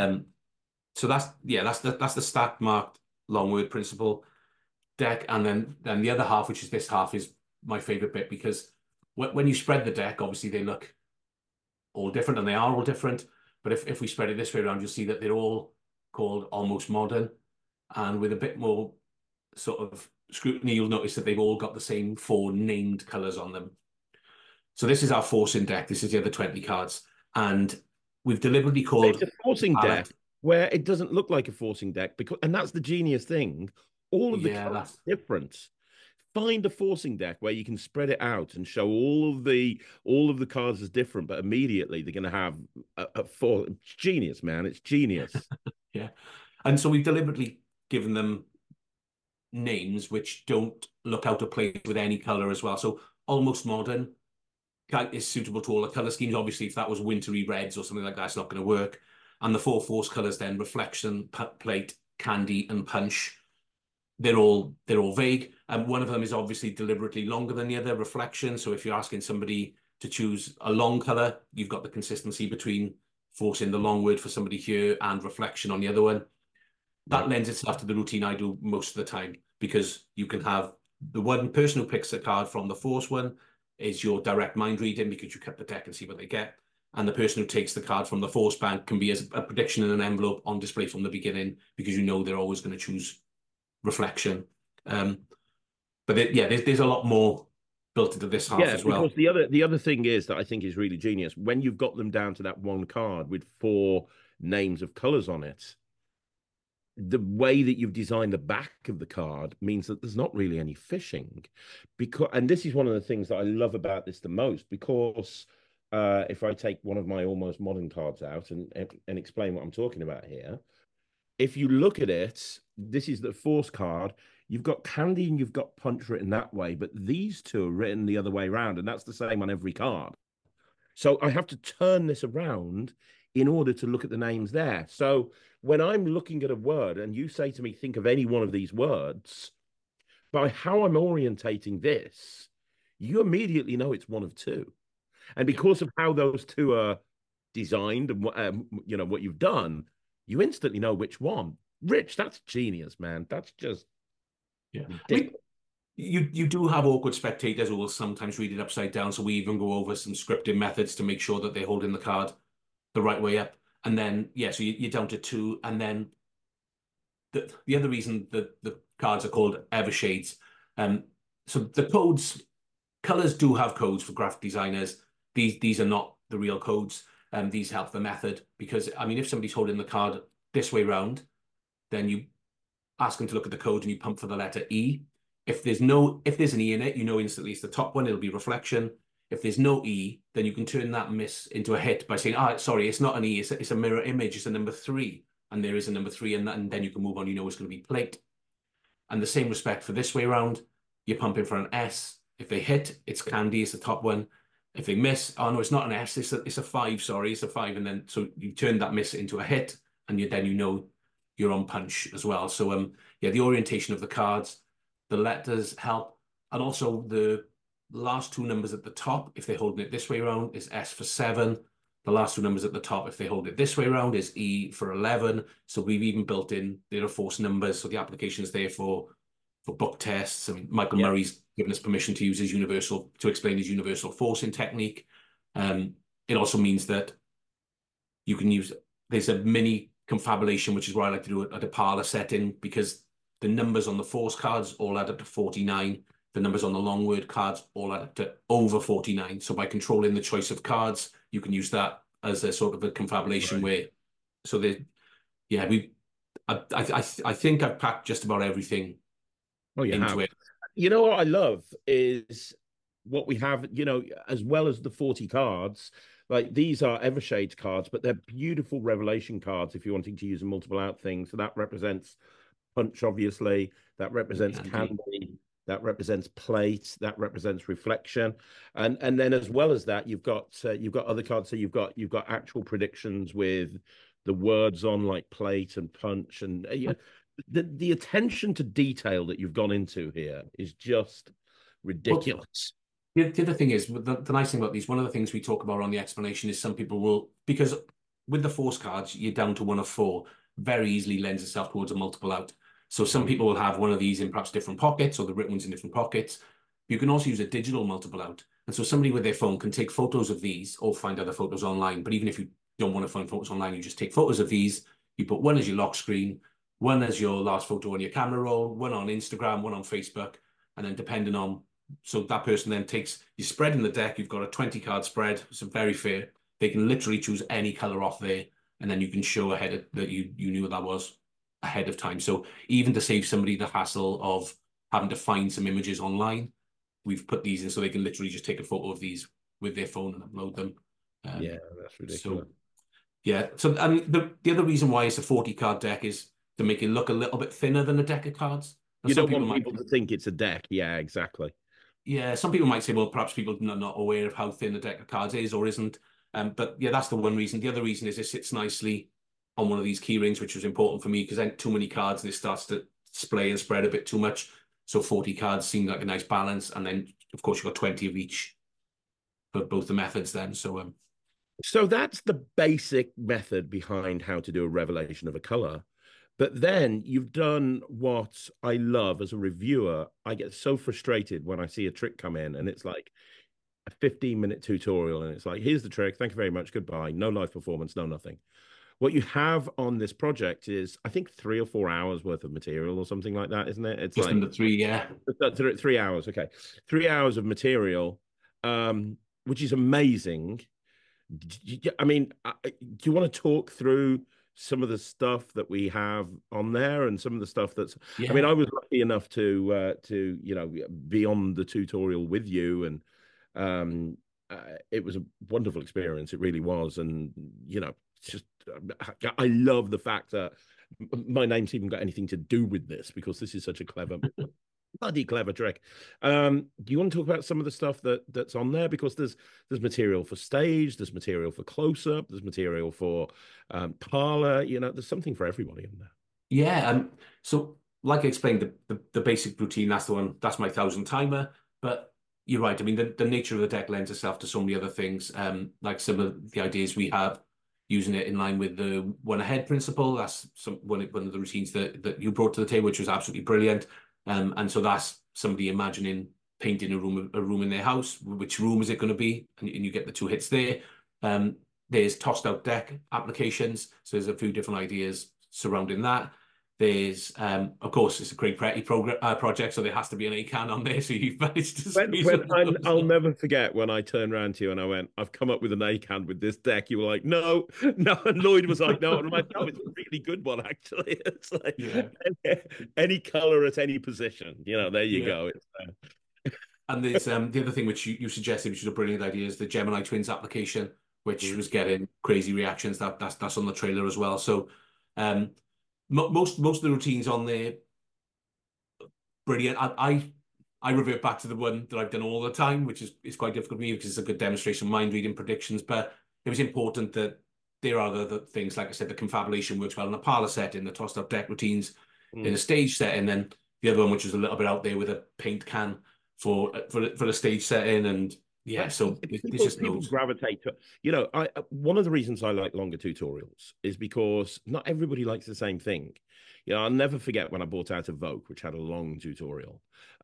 So that's the stack marked long word principle deck, and then the other half, which is this half, is my favorite bit because when you spread the deck, obviously they look all different, and they are all different. But if we spread it this way around, you'll see that they're all called almost modern, and with a bit more sort of scrutiny, you'll notice that they've all got the same 4 named colors on them. So this is our forcing deck. This is the other 20 cards, and we've deliberately called It's a forcing deck where it doesn't look like a forcing deck and that's the genius thing. All of the cards are different. Find a forcing deck where you can spread it out and show all of the cards as different, but immediately they're going to have a four. It's genius, man. It's genius. Yeah, and so we've deliberately given them names which don't look out of place with any color as well. So almost modern is suitable to all the color schemes. Obviously, if that was wintry reds or something like that, it's not going to work. And the 4 force colors then, reflection, plate, candy, and punch. They're all vague. And one of them is obviously deliberately longer than the other, reflection. So if you're asking somebody to choose a long color, you've got the consistency between forcing the long word for somebody here and reflection on the other one. That lends itself to the routine I do most of the time, because you can have the one person who picks a card from the force one is your direct mind reading, because you cut the deck and see what they get. And the person who takes the card from the force bank can be as a prediction in an envelope on display from the beginning, because you know they're always going to choose reflection. But there's a lot more built into this half as well. Because the other thing is that I think is really genius, when you've got them down to that one card with 4 names of colors on it, the way that you've designed the back of the card means that there's not really any fishing. And this is one of the things that I love about this the most, because if I take one of my almost modern cards out and explain what I'm talking about here, if you look at it, this is the force card. You've got candy and you've got punch written that way, but these 2 are written the other way around, and that's the same on every card. So I have to turn this around in order to look at the names there. So when I'm looking at a word and you say to me, think of any one of these words, by how I'm orientating this, you immediately know it's one of 2. And because of how those 2 are designed and what you've done, you instantly know which one. Rich, that's genius, man. That's just you do have awkward spectators who will sometimes read it upside down. So we even go over some scripting methods to make sure that they're holding the card the right way up. And then, so you're down to 2. And then the other reason that the cards are called Evershades. So the colors do have codes for graphic designers. These are not the real codes. These help the method, because, I mean, if somebody's holding the card this way round, then you ask them to look at the code and you pump for the letter E. If there's an E in it, you know instantly it's the top one. It'll be reflection. If there's no E, then you can turn that miss into a hit by saying, "Ah, sorry, it's not an E, it's a mirror image, it's a number 3." And there is a number 3, and then you can move on, you know it's going to be plate. And the same respect for this way around, you're pumping for an S. If they hit, it's candy, it's the top one. If they miss, oh no, it's not an S, it's a 5, sorry, it's a 5. And then, so you turn that miss into a hit, and then you know you're on punch as well. So, yeah, the orientation of the cards, the letters help. And also the last two numbers at the top, if they're holding it this way around, is S for 7. The last two numbers at the top, if they hold it this way around, is E for 11. So we've even built in their force numbers. So the application is there for book tests. I mean, Michael Murray's given us permission to use to explain his universal forcing technique. It also means that you can use, there's a mini confabulation, which is where I like to do it at a parlor setting, because the numbers on the force cards all add up to 49. The numbers on the long word cards all add up to over 49. So by controlling the choice of cards, you can use that as a sort of a confabulation where, so I think I've packed just about everything. Oh, you have. You know what I love is what we have, you know, as well as the 40 cards, like these are Evershades cards, but they're beautiful revelation cards if you're wanting to use a multiple out thing. So that represents punch, obviously. That represents candy. That represents plate. That represents reflection, and then as well as that, you've got other cards. So you've got actual predictions with the words on, like plate and punch, and the attention to detail that you've gone into here is just ridiculous. Well, the other thing is, the nice thing about these, one of the things we talk about on the explanation is some people will, because with the force cards, you're down to 1 of 4, very easily lends itself towards a multiple out. So some people will have one of these in perhaps different pockets, or the written ones in different pockets. You can also use a digital multiple out. And so somebody with their phone can take photos of these or find other photos online. But even if you don't want to find photos online, you just take photos of these. You put one as your lock screen, one as your last photo on your camera roll, one on Instagram, one on Facebook. And then depending on, so that person then takes, you spread in the deck, you've got a 20 card spread. It's very fair. They can literally choose any color off there. And then you can show ahead that you knew what that was ahead of time. So even to save somebody the hassle of having to find some images online, we've put these in so they can literally just take a photo of these with their phone and upload them. Yeah, that's ridiculous. So, yeah. So the other reason why it's a 40 card deck is to make it look a little bit thinner than a deck of cards. And you don't want people to think it's a deck. Yeah, exactly. Yeah, some people might say, well, perhaps people are not aware of how thin a deck of cards is or isn't. But yeah, that's the one reason. The other reason is it sits nicely on one of these key rings, which was important for me because then too many cards and it starts to splay and spread a bit too much. So 40 cards seemed like a nice balance. And then, of course, you've got 20 of each for both the methods then. So that's the basic method behind how to do a revelation of a color. But then you've done what I love as a reviewer. I get so frustrated when I see a trick come in and it's like a 15-minute tutorial and it's like, here's the trick. Thank you very much. Goodbye. No live performance, no nothing. What you have on this project is, I think, 3 or 4 hours worth of material or something like that, isn't it? It's just like under 3, yeah. 3 hours. Okay. 3 hours of material, which is amazing. I mean, do you want to talk through some of the stuff that we have on there and some of the stuff that's, I mean, I was lucky enough to be on the tutorial with you, and it was a wonderful experience. It really was. And, just, I love the fact that my name's even got anything to do with this because this is such a bloody clever trick. Do you want to talk about some of the stuff that's on there? Because there's material for stage, there's material for close-up, there's material for parlor, there's something for everybody in there. Yeah. So like I explained, the basic routine, that's the one, that's my 1,000 timer. But you're right. I mean, the nature of the deck lends itself to so many other things. Like some of the ideas we have, using it in line with the one ahead principle. That's one of the routines that you brought to the table, which was absolutely brilliant. And so that's somebody imagining painting a room in their house. Which room is it going to be? And you get the 2 hits there. There's tossed out deck applications. So there's a few different ideas surrounding that. There's, of course, it's a Craig Pretty project, so there has to be an ACAN on there. So you've managed to I'll never forget when I turned around to you and I went, I've come up with an ACAN with this deck. You were like, no. And Lloyd was like, no. And I'm like, no, it's a really good one, actually. It's like any color at any position. There you go. And there's the other thing which you suggested, which is a brilliant idea, is the Gemini Twins application, which was getting crazy reactions. That's on the trailer as well. So most of the routines on there, brilliant. I revert back to the one that I've done all the time, which is quite difficult for me because it's a good demonstration of mind reading predictions. But it was important that there are other things, like I said, the confabulation works well in a parlor setting, the tossed up deck routines in a stage setting, then the other one, which was a little bit out there with a paint can for the stage setting, and yeah, so there's just people loads. gravitate to, I one of the reasons I like longer tutorials is because not everybody likes the same thing. I'll never forget when I bought out a Vogue, which had a long tutorial.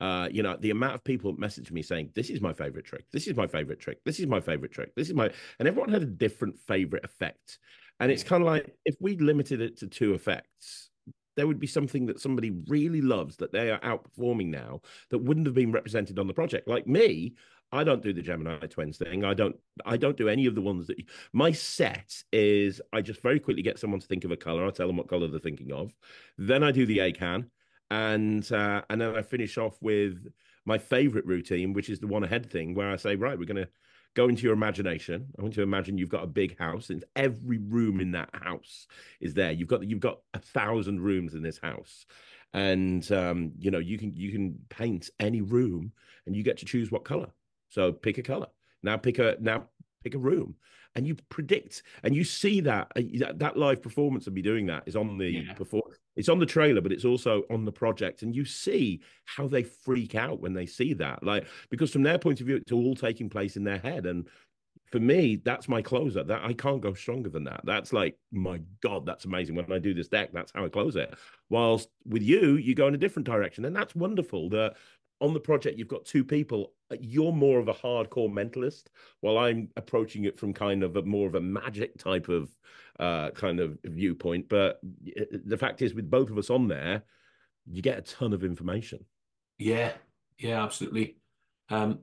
The amount of people messaged me saying, "This is my favorite trick. This is my favorite trick. This is my favorite trick. This is my," and everyone had a different favorite effect. And it's kind of like if we limited it to 2 effects, there would be something that somebody really loves that they are outperforming now that wouldn't have been represented on the project. Like me, I don't do the Gemini Twins thing. I don't do any of the ones that my set is. I just very quickly get someone to think of a color. I tell them what color they're thinking of. Then I do the ACAN, and then I finish off with my favorite routine, which is the one ahead thing, where I say, right, we're going to go into your imagination. I want you to imagine you've got a big house, and every room in that house is there. You've got 1,000 rooms in this house, and you can paint any room, and you get to choose what color. So pick a color. Now pick a room, and you predict, and you see that live performance of me doing that is on the it's on the trailer, but it's also on the project, and you see how they freak out when they see that, like, because from their point of view, it's all taking place in their head, and for me, that's my closer. That I can't go stronger than that. That's like, my God, that's amazing. When I do this deck, that's how I close it. Whilst with you go in a different direction, and that's wonderful. That on the project, you've got 2 people. You're more of a hardcore mentalist, while I'm approaching it from kind of more of a magic type of kind of viewpoint. But the fact is, with both of us on there, you get a ton of information. Yeah, absolutely. And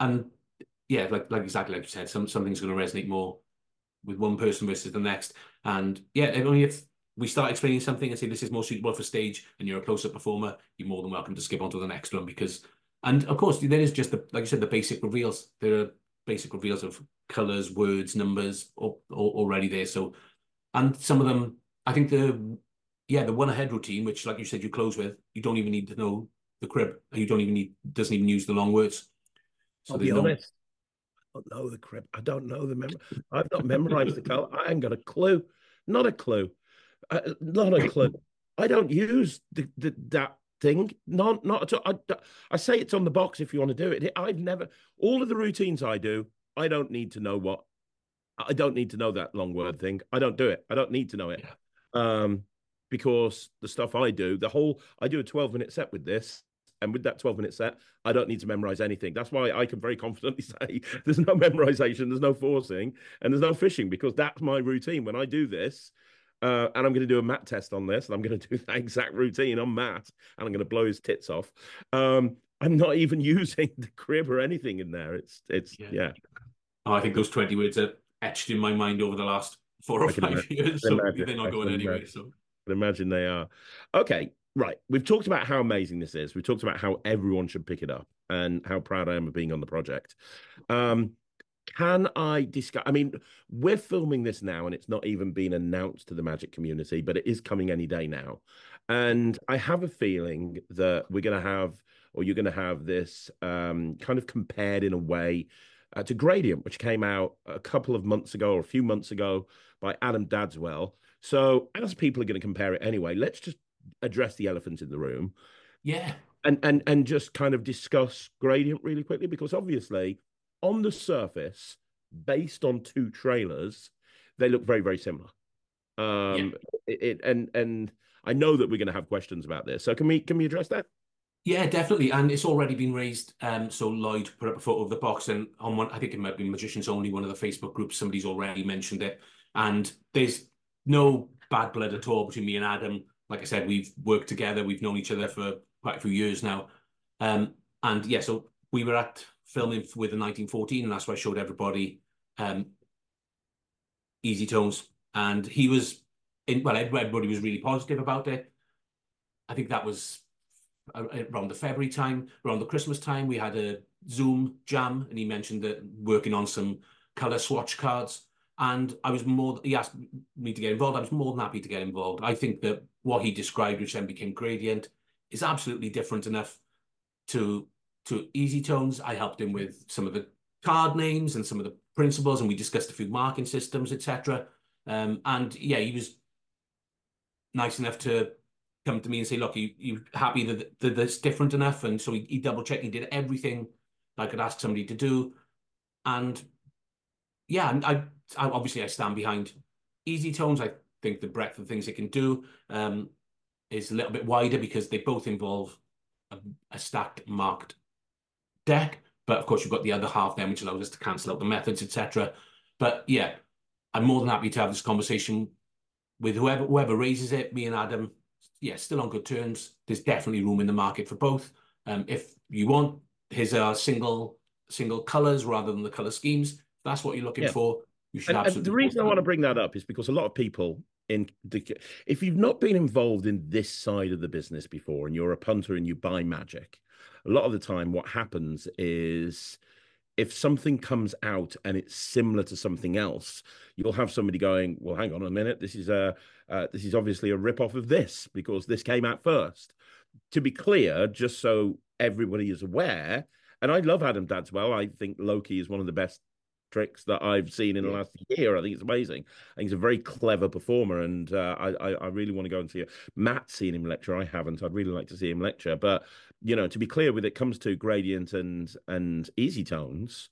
yeah, like exactly like you said, something's going to resonate more with one person versus the next. And yeah, only if we start explaining something and say this is more suitable for stage, and you're a close-up performer, you're more than welcome to skip on to the next one. And of course, there is just like you said, the basic reveals. There are basic reveals of colors, words, numbers already there. So, and some of them, I think the one ahead routine, which, like you said, you close with, you don't even need to know the crib. You doesn't even use the long words. So I'll be honest, I don't know the crib. I don't know I've not memorized the color. I ain't got a clue. Not a clue. Not a clue. I don't use that thing. Not at all. I say it's on the box if you want to do it. I've never. All of the routines I do, I don't need to know what. I don't need to know that long word thing. I don't do it. I don't need to know it. Because the stuff I do, I do a 12-minute set with this. And with that 12-minute set, I don't need to memorize anything. That's why I can very confidently say there's no memorization, there's no forcing, and there's no fishing, because that's my routine. When I do this, and I'm going to do a Matt test on this, and I'm going to do that exact routine on Matt, and I'm going to blow his tits off. I'm not even using the crib or anything in there. It's yeah. Oh, I think those 20 words are etched in my mind over the last 4 or 5 years. So they're not going anywhere. So I can imagine they are. Okay. Right. We've talked about how amazing this is. We've talked about how everyone should pick it up and how proud I am of being on the project. Can I discuss? I mean, we're filming this now and it's not even been announced to the Magic community, but it is coming any day now. And I have a feeling that we're going to have, or you're going to have this kind of compared in a way to Gradient, which came out a couple of months ago or a few months ago by Adam Dadswell. So as people are going to compare it anyway, let's just address the elephant in the room. Yeah. And just kind of discuss Gradient really quickly, because obviously on the surface, based on 2 trailers, they look very, very similar. And I know that we're going to have questions about this. So can we address that? Yeah, definitely. And it's already been raised. So Lloyd put up a photo of the box, and on one, I think it might be Magicians Only, one of the Facebook groups, somebody's already mentioned it. And there's no bad blood at all between me and Adam. Like I said, we've worked together. We've known each other for quite a few years now. And yeah, so we were at filming with the 1914, and that's why I showed everybody Easy Tones. And he was everybody was really positive about it. I think that was around the February time, around the Christmas time, we had a Zoom jam, and he mentioned that working on some color swatch cards. And he asked me to get involved. I was more than happy to get involved. I think that what he described, which then became Gradient, is absolutely different enough to Easy Tones. I helped him with some of the card names and some of the principles, and we discussed a few marking systems, etc. And yeah, he was nice enough to come to me and say, look, you happy that that's different enough? And so he double checked, he did everything I could ask somebody to do. And yeah, I obviously I stand behind Easy Tones. I think the breadth of things it can do is a little bit wider because they both involve a stacked marked deck. But of course, you've got the other half then, which allows us to cancel out the methods, etc. But yeah, I'm more than happy to have this conversation with whoever raises it. Me and Adam, yeah, still on good terms. There's definitely room in the market for both. If you want his single colors rather than the color schemes, if that's what you're looking for, you should absolutely. And the reason I want to bring that up is because a lot of people if you've not been involved in this side of the business before and you're a punter and you buy Magic, a lot of the time what happens is if something comes out and it's similar to something else, you'll have somebody going, well, hang on a minute, this is obviously a rip-off of this because this came out first. To be clear, just so everybody is aware, and I love Adam Dadswell. I think Loki is one of the best tricks that I've seen in the last year. I think it's amazing. I think he's a very clever performer, and I really want to go and see it. Matt's seen him lecture. I haven't. I'd really like to see him lecture. But to be clear, when it comes to Gradient and Easy Tones,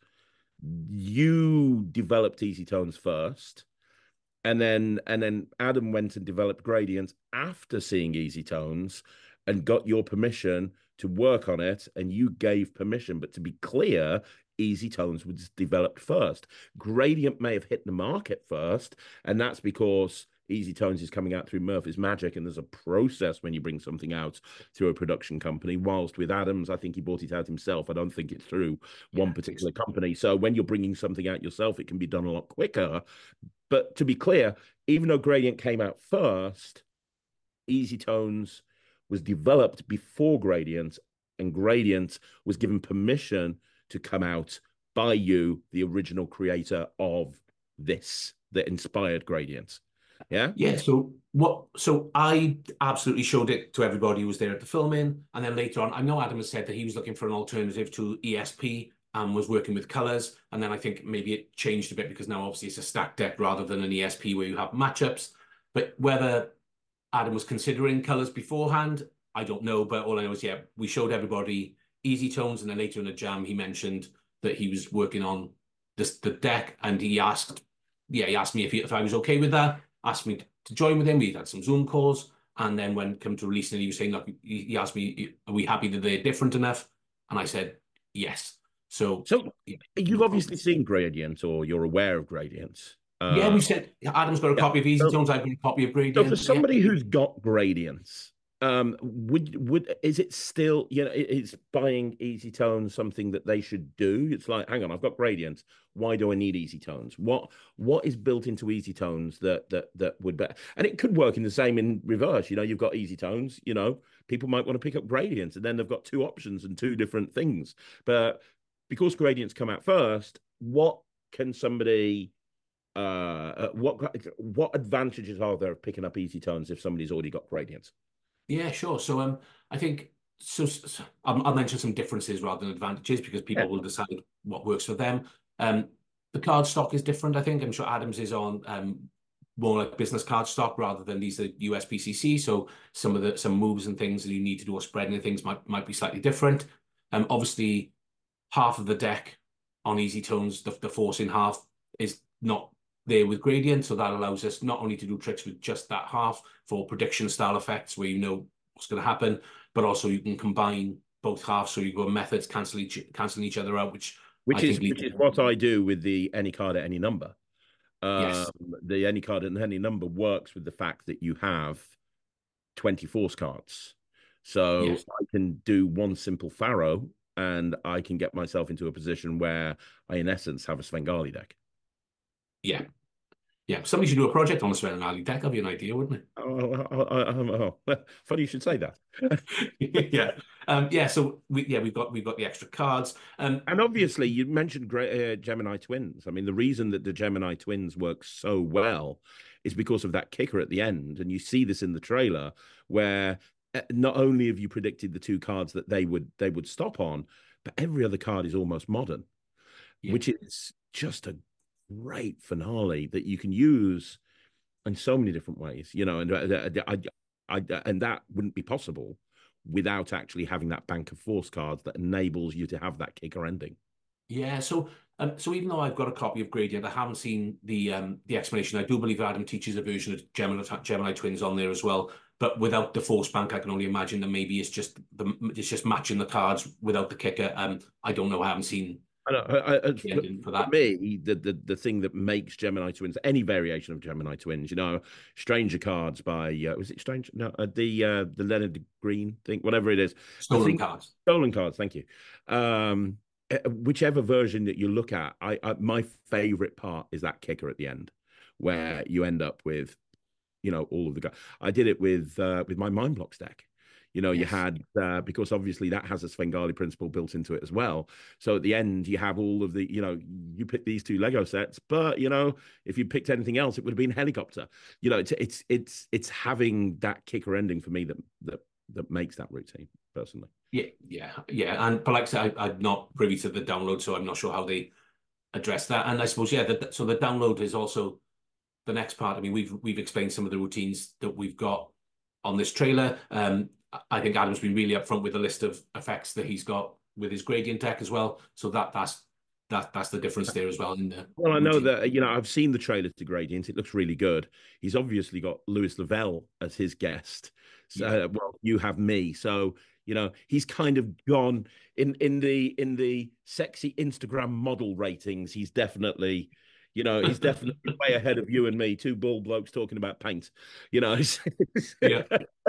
you developed Easy Tones first, and then Adam went and developed Gradients after seeing Easy Tones and got your permission to work on it, and you gave permission. But to be clear, Easy Tones was developed first. Gradient may have hit the market first, and that's because Easy Tones is coming out through Murphy's Magic, and there's a process when you bring something out through a production company. Whilst with Adams, I think he bought it out himself. I don't think it's through one particular company. So when you're bringing something out yourself, it can be done a lot quicker. But to be clear, even though Gradient came out first, Easy Tones was developed before Gradient, and Gradient was given permission to come out by you, the original creator of this, that inspired Gradient. Yeah? Yeah, so I absolutely showed it to everybody who was there at the filming, and then later on, I know Adam has said that he was looking for an alternative to ESP and was working with colors, and then I think maybe it changed a bit because now obviously it's a stacked deck rather than an ESP where you have matchups. But whether Adam was considering colors beforehand, I don't know, but all I know is, yeah, we showed everybody Easy Tones, and then later in the jam, he mentioned that he was working on the deck, and he asked me if I was okay with that, asked me to join with him. We had some Zoom calls, and then when it came to releasing it, he was saying, look, he asked me, are we happy that they're different enough? And I said, yes. So you've obviously seen Gradient, or you're aware of Gradients. Yeah, we said Adam's got a copy of Easy Tones. I've got a copy of Gradient. So for somebody who's got Gradients, is it still, it's buying Easy Tones something that they should do? It's like, hang on, I've got Gradients. Why do I need Easy Tones? What is built into Easy Tones that would be? And it could work in the same in reverse. You've got Easy Tones. People might want to pick up Gradients, and then they've got two options and two different things. But because Gradients come out first, what can somebody? What advantages are there of picking up Easy Tones if somebody's already got Gradients? Yeah, sure. So I think so I'll mention some differences rather than advantages because people will decide what works for them. The card stock is different, I think. I'm sure Adams is on more like business card stock rather than these are USPCC. So some moves and things that you need to do or spreading and things might be slightly different. Obviously, half of the deck on Easy Tones, the force in half is not there with Gradient, so that allows us not only to do tricks with just that half for prediction style effects where you know what's going to happen, but also you can combine both halves, so you've got methods canceling each other out, which is what I do with the any card at any number. Yes. The any card at any number works with the fact that you have 20 force cards, so yes. I can do one simple Pharaoh, and I can get myself into a position where I, in essence, have a Svengali deck. Yeah. Yeah, somebody should do a project on the Sven and Ali deck. That'd be an idea, wouldn't it? Funny you should say that. Yeah. Yeah. So we've got the extra cards. And obviously, you mentioned Gemini twins. I mean, the reason that the Gemini twins work so well is because of that kicker at the end. And you see this in the trailer, where not only have you predicted the two cards that they would stop on, but every other card is almost modern, Yeah. which is just a great finale that you can use in so many different ways. You know, and and that wouldn't be possible without actually having that bank of force cards that enables you to have that kicker ending. Yeah, so even though I've got a copy of Gradient, I haven't seen the explanation. I do believe Adam teaches a version of Gemini twins on there as well, but without the force bank, I can only imagine that maybe it's just matching the cards without the kicker. I don't know. I haven't seen I know, the ending for that. for me, the thing that makes Gemini twins, any variation of Gemini twins, you know, Stranger Cards by was it Strange? No, the Leonard Green thing, whatever it is. Stolen cards. Stolen cards. Thank you. Whichever version that you look at, my favorite part is that kicker at the end, where you end up with, you know, all of the guys. I did it with my Mind Blocks deck. You know, Yes. you had because obviously that has a Svengali principle built into it as well. So at the end, you have all of the, you know, you pick these two Lego sets, but you know, if you picked anything else, it would have been Helicopter. You know, it's having that kicker ending for me that makes that routine personally. Yeah. And but like I said, I'm not privy to the download, so I'm not sure how they address that. And I suppose so the download is also the next part. I mean, we've explained some of the routines that we've got on this trailer. I think Adam's been really upfront with the list of effects that he's got with his Gradient deck as well. So that's the difference there as well. Well, I know that, you know, I've seen the trailer to Gradient. It looks really good. He's obviously got Louis Lavelle as his guest. So, Yeah. well, you have me. So, you know, he's kind of gone in the sexy Instagram model ratings. He's definitely, you know, he's definitely way ahead of you and me, two bald blokes talking about paint. You know, Yeah.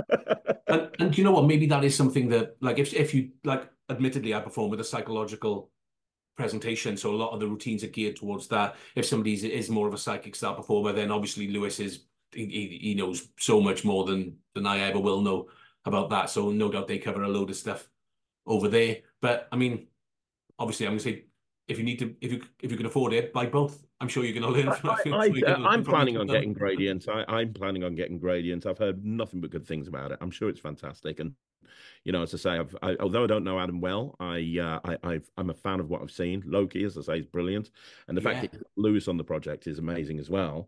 And you know what? Maybe that is something that, like, if you like, admittedly, I perform with a psychological presentation, so a lot of the routines are geared towards that. If somebody is more of a psychic style performer, then obviously Lewis is he knows so much more than I ever will know about that. So no doubt they cover a load of stuff over there. But I mean, obviously, I'm going to say if you can afford it, buy both. I'm sure you're going to learn from it. I'm planning on getting Gradients. I'm planning on getting Gradients. I've heard nothing but good things about it. I'm sure it's fantastic. And you know, as I say, although I don't know Adam well, I'm a fan of what I've seen. Loki, as I say, is brilliant, and the fact that Lewis on the project is amazing as well.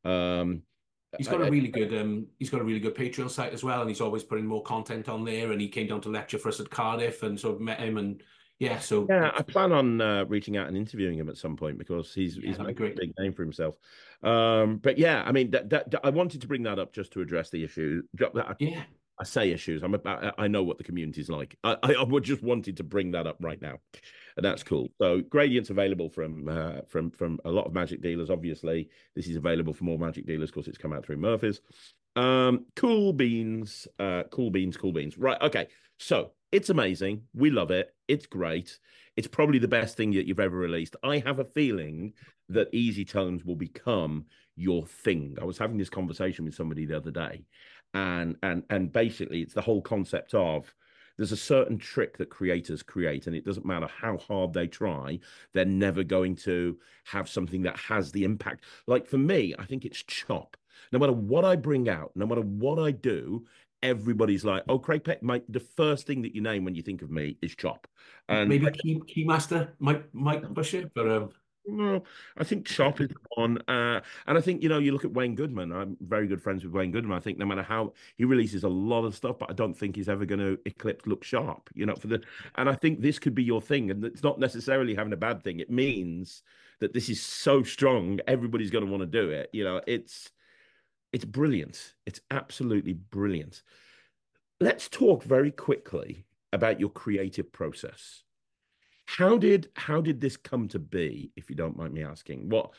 He's got a really good Patreon site as well, and he's always putting more content on there. And he came down to lecture for us at Cardiff, and so I've met him. And yeah, I plan on reaching out and interviewing him at some point because he's made a big name for himself. But yeah, I mean, I wanted to bring that up just to address the issue. Yeah. I say issues. I know what the community's like. I would just wanted to bring that up right now, and that's cool. So Gradient's available from a lot of Magic dealers. Obviously, this is available for more Magic dealers because it's come out through Murphy's. Cool beans. Right. Okay. So it's amazing. We love it. It's great. It's probably the best thing that you've ever released. I have a feeling that Easy Tones will become your thing. I was having this conversation with somebody the other day, and basically it's the whole concept of there's a certain trick that creators create, and it doesn't matter how hard they try, they're never going to have something that has the impact. Like for me, I think it's Chop. No matter what I bring out, no matter what I do, everybody's like, "Oh, Craig Peck, mate, the first thing that you name when you think of me is Chop." And maybe Keymaster might push it, but well, I think Chop is the one. And I think, you know, you look at Wayne Goodman. I'm very good friends with Wayne Goodman. I think no matter how he releases a lot of stuff, but I don't think he's ever going to eclipse Look Sharp, you know, and I think this could be your thing. And it's not necessarily having a bad thing. It means that this is so strong, everybody's going to want to do it. You know, it's brilliant. It's absolutely brilliant. Let's talk very quickly about your creative process. How did this come to be, if you don't mind me asking? What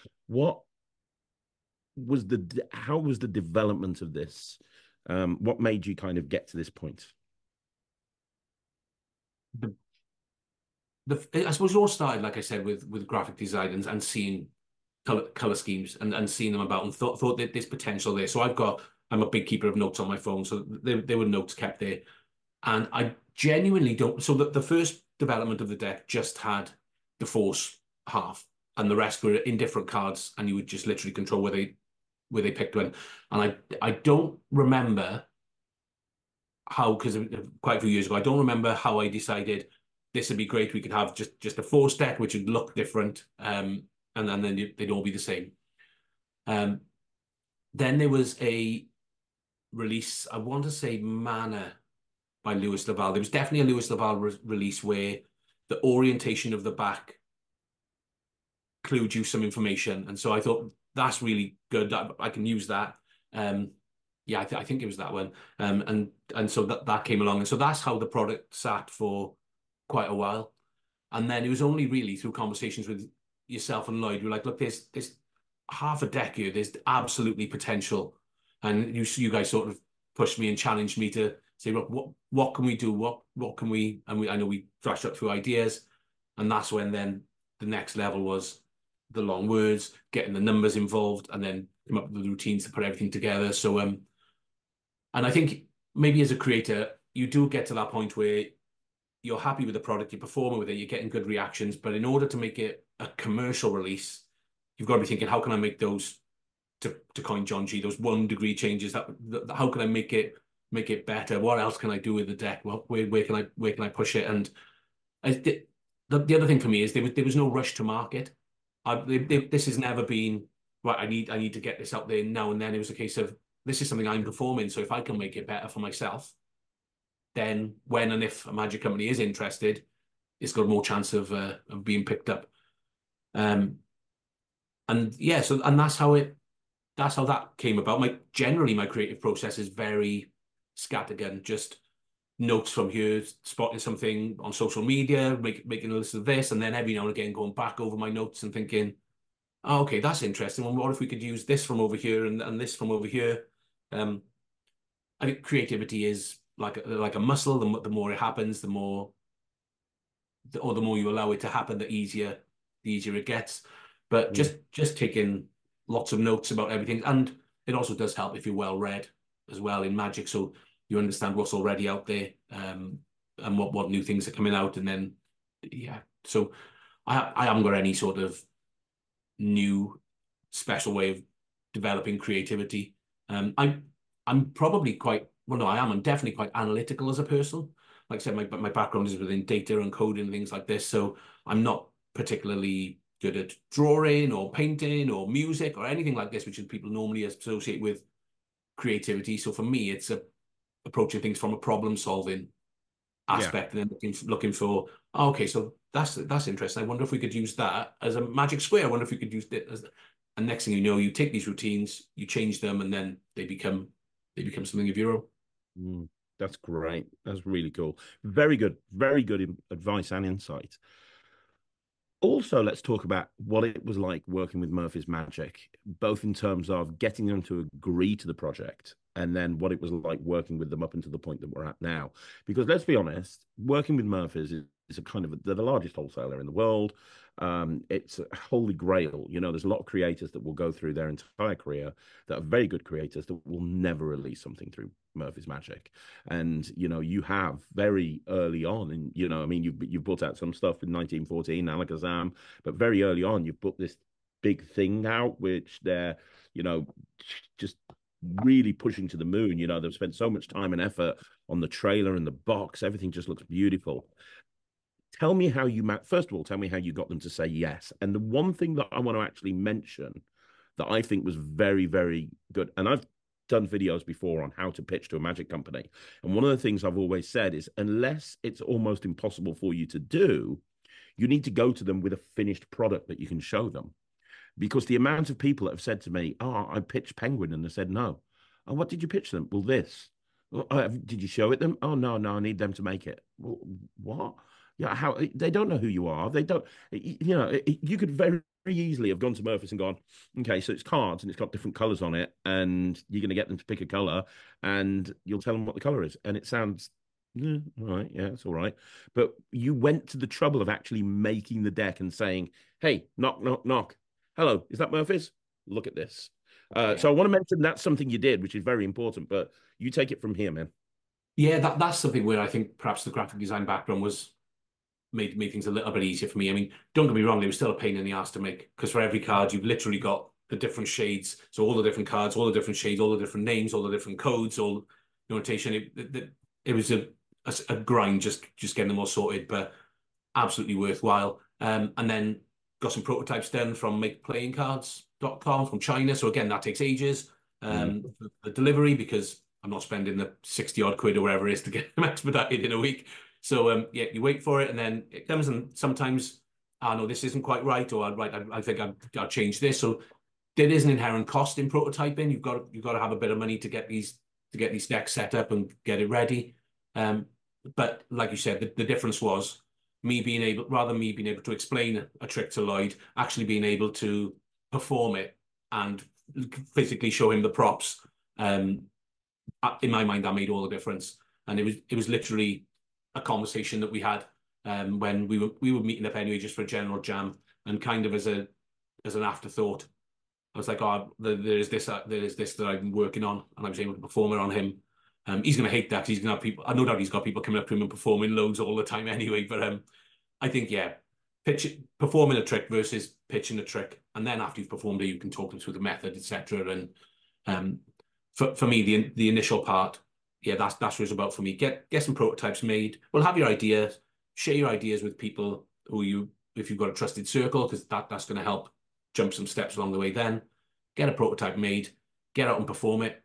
was how was the development of this? What made you kind of get to this point? I suppose it all started, like I said, with graphic design and seeing color schemes and seeing them about and thought that there's potential there. So I'm a big keeper of notes on my phone, so there were notes kept there, and I genuinely don't. So the first development of the deck just had the force half, and the rest were in different cards, and you would just literally control where they picked one. And I don't remember how, because quite a few years ago, I don't remember how I decided this would be great. We could have just a force deck, which would look different, and then they'd all be the same. Then there was a release, I want to say Mana by Lewis Laval. There was definitely a Lewis Laval release where the orientation of the back clued you some information. And so I thought, that's really good. I can use that. Yeah, I think it was that one. And so that came along. And so that's how the product sat for quite a while. And then it was only really through conversations with yourself and Lloyd, we're like, look, there's half a deck here. There's absolutely potential. And you guys sort of pushed me and challenged me to say, look, what can we do? What can we? And I know we thrashed up through ideas. And that's when then the next level was the long words, getting the numbers involved, and then come up with the routines to put everything together. So, and I think maybe as a creator, you do get to that point where you're happy with the product, you're performing with it, you're getting good reactions. But in order to make it a commercial release, you've got to be thinking, how can I make those, to coin John G, those 1 degree changes? How can I make it better? What else can I do with the deck? Where can I push it? And the other thing for me is there was no rush to market. This has never been, right, I need to get this out there now and then. It was a case of, this is something I'm performing, so if I can make it better for myself, then when and if a magic company is interested, it's got more chance of being picked up. And yeah, so that's how that came about. Generally my creative process is very scattergun, just notes from here, spotting something on social media, making a list of this, and then every now and again going back over my notes and thinking, oh, okay, that's interesting. Well, what if we could use this from over here and this from over here? I think creativity is like a muscle. The more it happens, the more you allow it to happen, the easier it gets. But just taking lots of notes about everything, and it also does help if you're well read as well in Magic, so you understand what's already out there, and what new things are coming out. And then so I haven't got any sort of new special way of developing creativity. I'm probably quite, well, no, I'm definitely quite analytical as a person. Like I said, my background is within data and coding and things like this, so I'm not particularly good at drawing or painting or music or anything like this, which is people normally associate with creativity. So for me, it's approaching things from a problem-solving aspect, and then looking for, okay, so that's interesting. I wonder if we could use that as a magic square. I wonder if we could use it as, and next thing you know, you take these routines, you change them, and then they become something of your own. That's great. That's really cool. Very good advice and insight. Also, let's talk about what it was like working with Murphy's Magic, both in terms of getting them to agree to the project and then what it was like working with them up until the point that we're at now. Because let's be honest, working with Murphy's is a kind of, they're the largest wholesaler in the world. It's a holy grail. You know, there's a lot of creators that will go through their entire career that are very good creators that will never release something through Murphy's Magic. And you know, you have very early on, and you know, I mean, you've put out some stuff in 1914, Alakazam, but very early on you've put this big thing out which they're, you know, just really pushing to the moon. You know, they've spent so much time and effort on the trailer and the box. Everything just looks beautiful. Tell me how you first of all, tell me how you got them to say yes. And the one thing that I want to actually mention that I think was very, very good, and I've done videos before on how to pitch to a magic company. And one of the things I've always said is, unless it's almost impossible for you to do, you need to go to them with a finished product that you can show them. Because the amount of people that have said to me, oh, I pitched Penguin, and they said no. Oh, what did you pitch them? Well, this. Did you show it them? Oh, no, I need them to make it. Well, what? Yeah, how? They don't know who you are. They don't, you know, you could very easily have gone to Murphy's and gone, okay, so it's cards and it's got different colors on it, and you're going to get them to pick a color, and you'll tell them what the color is, and it sounds, yeah, all right, yeah, it's all right. But you went to the trouble of actually making the deck and saying, hey, knock, knock, knock. hello, is that Murphy's? Look at this. Yeah. So I want to mention that's something you did, which is very important, but you take it from here, man. Yeah, that's something where I think perhaps the graphic design background was made things a little bit easier for me. I mean, don't get me wrong, they were still a pain in the ass to make, because for every card you've literally got the different shades. So all the different cards, all the different shades, all the different names, all the different codes, all notation. It was a grind just getting them all sorted, but absolutely worthwhile. And then got some prototypes done from makeplayingcards.com from China. So again, that takes ages. The delivery, because I'm not spending the 60 odd quid or whatever it is to get them expedited in a week. So yeah, you wait for it and then it comes, and sometimes, oh no, this isn't quite right, or I think I'll change this. So there is an inherent cost in prototyping. You've got to have a bit of money to get these decks set up and get it ready. But like you said, the difference was me being able, rather than me being able to explain a trick to Lloyd, actually being able to perform it and physically show him the props. In my mind, that made all the difference. And it was literally a conversation that we had when we were meeting up anyway, just for a general jam, and kind of as an afterthought, I was like, oh, there's this that I'm working on, and I was able to perform it on him. He's going to hate that. He's going to have people. I no doubt he's got people coming up to him and performing loads all the time anyway. But I think, yeah, performing a trick versus pitching a trick, and then after you've performed it, you can talk them through the method, etc. And for me, the initial part, yeah, that's what it's about for me. Get some prototypes made. Well, have your ideas, share your ideas with people if you've got a trusted circle, because that's going to help jump some steps along the way. Then get a prototype made, get out and perform it.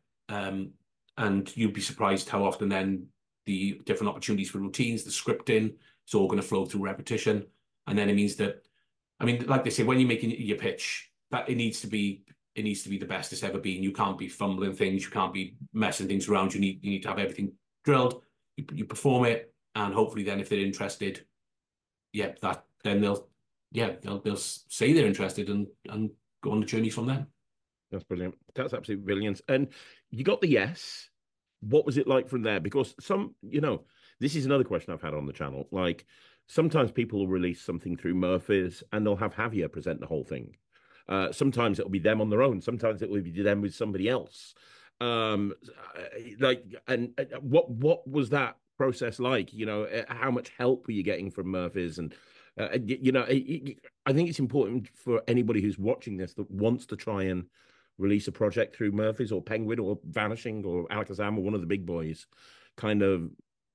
And you'd be surprised how often then the different opportunities for routines, the scripting, it's all going to flow through repetition. And then it means that, I mean, like they say, when you're making your pitch, that it needs to be the best it's ever been. You can't be fumbling things. You can't be messing things around. You need to have everything drilled. You perform it, and hopefully then if they're interested, yeah, then they'll say they're interested and go on the journey from there. That's brilliant. That's absolutely brilliant. And you got the yes. What was it like from there? Because this is another question I've had on the channel. Like, sometimes people will release something through Murphy's and they'll have Javier present the whole thing. Sometimes it'll be them on their own. Sometimes it will be them with somebody else. What was that process like? How much help were you getting from Murphy's? And I think it's important for anybody who's watching this that wants to try and release a project through Murphy's or Penguin or Vanishing or Alakazam or one of the big boys, kind of,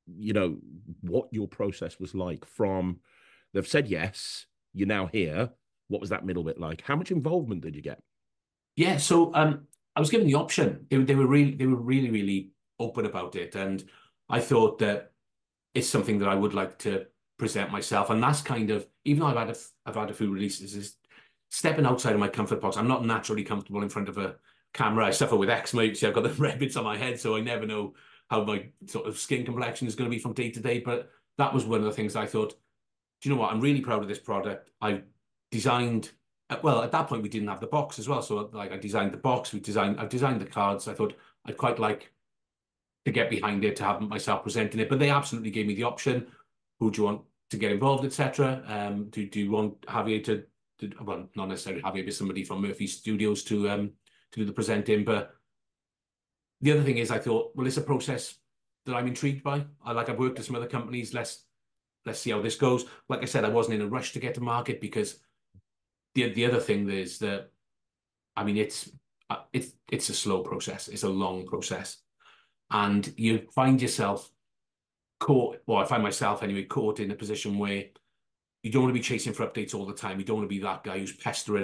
what your process was like from they've said yes, you're now here. What was that middle bit like? How much involvement did you get? Yeah, so I was given the option. They were really open about it, and I thought that it's something that I would like to present myself. And that's kind of, even though I've had a few releases, is stepping outside of my comfort box. I'm not naturally comfortable in front of a camera. I suffer with eczema. See, I've got the red bits on my head, so I never know how my sort of skin complexion is going to be from day to day. But that was one of the things I thought, do you know what? I'm really proud of this product. I designed, well, at that point we didn't have the box as well. So like I designed the box, I've designed the cards. I thought I'd quite like to get behind it, to have myself presenting it. But they absolutely gave me the option. Who do you want to get involved, etc. Do you want Javier to well, not necessarily Javier, but somebody from Murphy Studios to do the presenting. But the other thing is, I thought, well, it's a process that I'm intrigued by. I've worked at some other companies. Let's see how this goes. Like I said, I wasn't in a rush to get to market, because the other thing is that, I mean, it's a slow process. It's a long process, and you find yourself caught. Well, I find myself anyway caught in a position where you don't want to be chasing for updates all the time. You don't want to be that guy who's pestering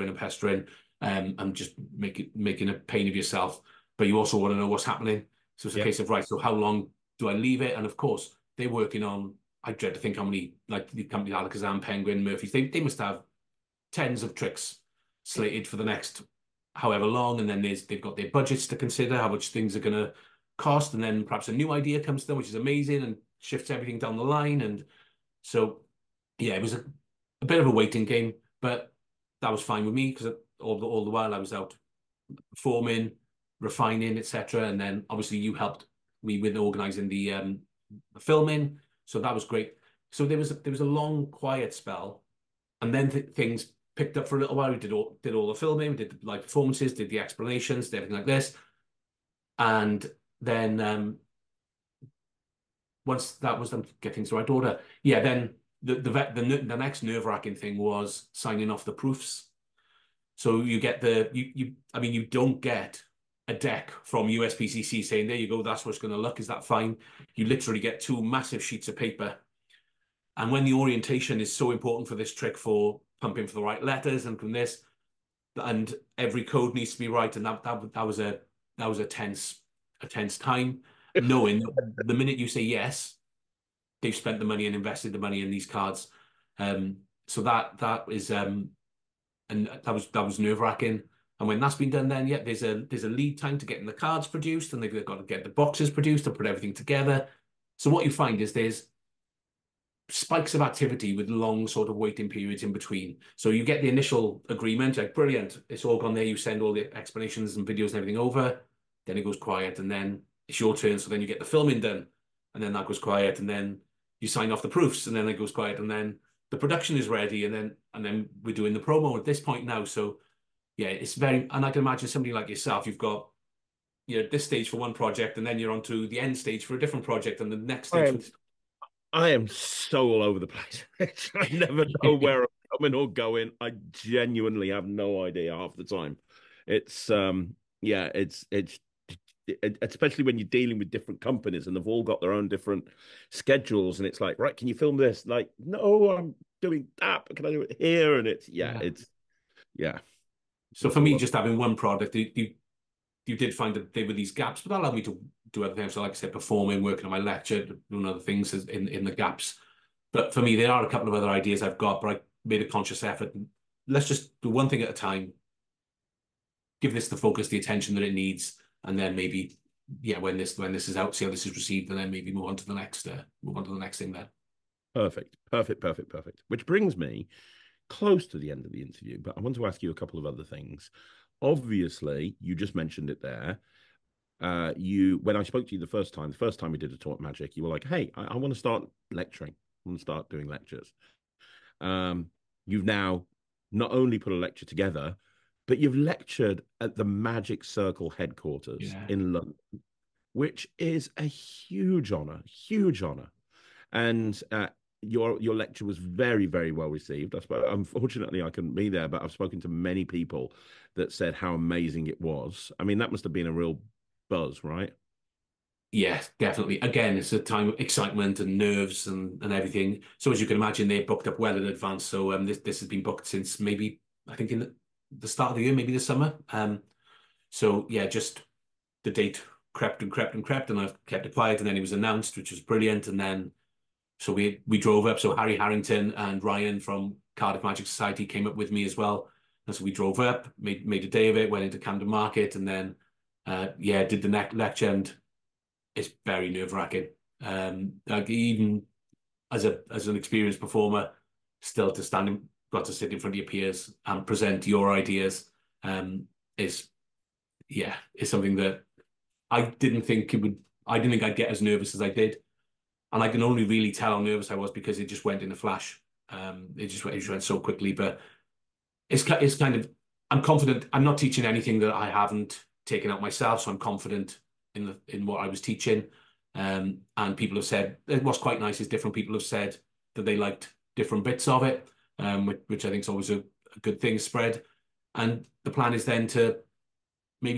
and just making a pain of yourself. But you also want to know what's happening. So it's a case of, right, so how long do I leave it? And of course, they're working on, I dread to think how many, like the company Alakazam, Penguin, Murphy's, they must have tens of tricks slated for the next however long. And then they've got their budgets to consider, how much things are going to cost. And then perhaps a new idea comes to them, which is amazing and shifts everything down the line. And so, yeah, it was a bit of a waiting game, but that was fine with me, because all the while I was out performing, refining, etc. And then obviously you helped me with organising the filming, so that was great. So there was a long quiet spell, and then things picked up for a little while. We did all the filming, we did the live performances, did the explanations, did everything like this. And then once that was done, get things to the right order. Yeah, then the next nerve-wracking thing was signing off the proofs. So you get I mean, you don't get a deck from USPCC saying, there you go, that's what's going to look. Is that fine? You literally get two massive sheets of paper. And when the orientation is so important for this trick, for pumping for the right letters and from this, and every code needs to be right, and that was a tense time, knowing that the minute you say yes, they've spent the money and invested the money in these cards. So that is and that was nerve-wracking. And when that's been done, then yeah, there's a lead time to getting the cards produced, and they've got to get the boxes produced and put everything together. So what you find is there's spikes of activity with long sort of waiting periods in between. So you get the initial agreement, like brilliant, it's all gone there. You send all the explanations and videos and everything over. Then it goes quiet, and then it's your turn. So then you get the filming done, and then that goes quiet, and then you sign off the proofs, and then it goes quiet, and then the production is ready, and then we're doing the promo at this point now. So yeah, it's very, and I can imagine somebody like yourself, you've got, this stage for one project, and then you're on to the end stage for a different project, and the next stage. I am so all over the place. I never know where I'm coming or going. I genuinely have no idea half the time. It's especially when you're dealing with different companies and they've all got their own different schedules, and it's like, right, can you film this? Like, no, I'm doing that, but can I do it here? And it's So for me, just having one product, you did find that there were these gaps, but that allowed me to do other things. So like I said, performing, working on my lecture, doing other things in the gaps. But for me, there are a couple of other ideas I've got, but I made a conscious effort. Let's just do one thing at a time. Give this the focus, the attention that it needs, and then maybe, when this is out, see how this is received, and then maybe move on to the next thing then. Perfect. Which brings me close to the end of the interview, but I want to ask you a couple of other things. Obviously, you just mentioned it there. When I spoke to you the first time we did a Talk Magic, you were like, hey, I want to start lecturing. I want to start doing lectures. You've now not only put a lecture together, but you've lectured at the Magic Circle headquarters in London, which is a huge honor. And your lecture was very, very well received. Unfortunately, I couldn't be there, but I've spoken to many people that said how amazing it was. I mean, that must have been a real buzz, right? Yes, definitely. Again, it's a time of excitement and nerves and everything. So as you can imagine, they booked up well in advance. So this has been booked since maybe, I think, in the start of the year, maybe the summer. So yeah, just the date crept and I've kept it quiet, and then it was announced, which was brilliant. And then so we drove up. So Harry Harrington and Ryan from Cardiff Magic Society came up with me as well. And so we drove up, made a day of it, went into Camden Market, and then did the lecture, and it's very nerve-wracking. Like even as an experienced performer, still got to sit in front of your peers and present your ideas is something that I didn't think I'd get as nervous as I did. And I can only really tell how nervous I was because it just went in a flash. It just went so quickly. But it's kind of, I'm confident. I'm not teaching anything that I haven't taken out myself, so I'm confident in what I was teaching. And people have said, what's quite nice is different people have said that they liked different bits of it, which I think is always a good thing, spread. And the plan is then to maybe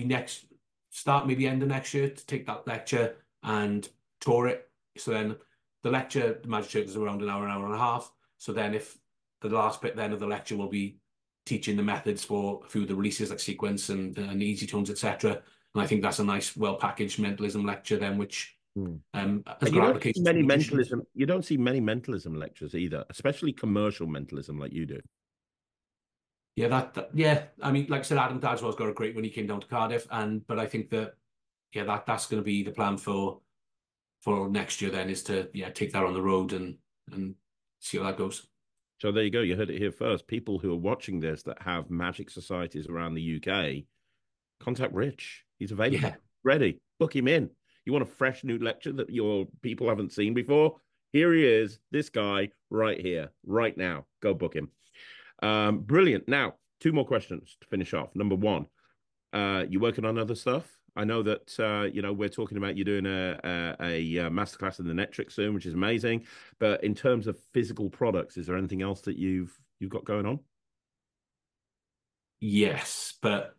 end of next year, to take that lecture and tour it. So then the Magic Circle is around an hour and a half. So then if the last bit then of the lecture will be teaching the methods for a few of the releases like Sequence and Easy Tones, etc. And I think that's a nice, well-packaged mentalism lecture then, which has got applications. You don't see many mentalism lectures either, especially commercial mentalism like you do. Yeah, I mean, like I said, Adam Dadswell's got a great when he came down to Cardiff, but I think that that's going to be the plan for next year. Then is to take that on the road and see how that goes. So there you go. You heard it here first. People who are watching this that have magic societies around the UK, contact Rich. He's available, ready. Book him in. You want a fresh new lecture that your people haven't seen before? Here he is, this guy right here, right now. Go book him. Brilliant. Now, two more questions to finish off. Number one, you working on other stuff? I know that we're talking about you doing a masterclass in the Netrix soon, which is amazing. But in terms of physical products, is there anything else that you've got going on? Yes, but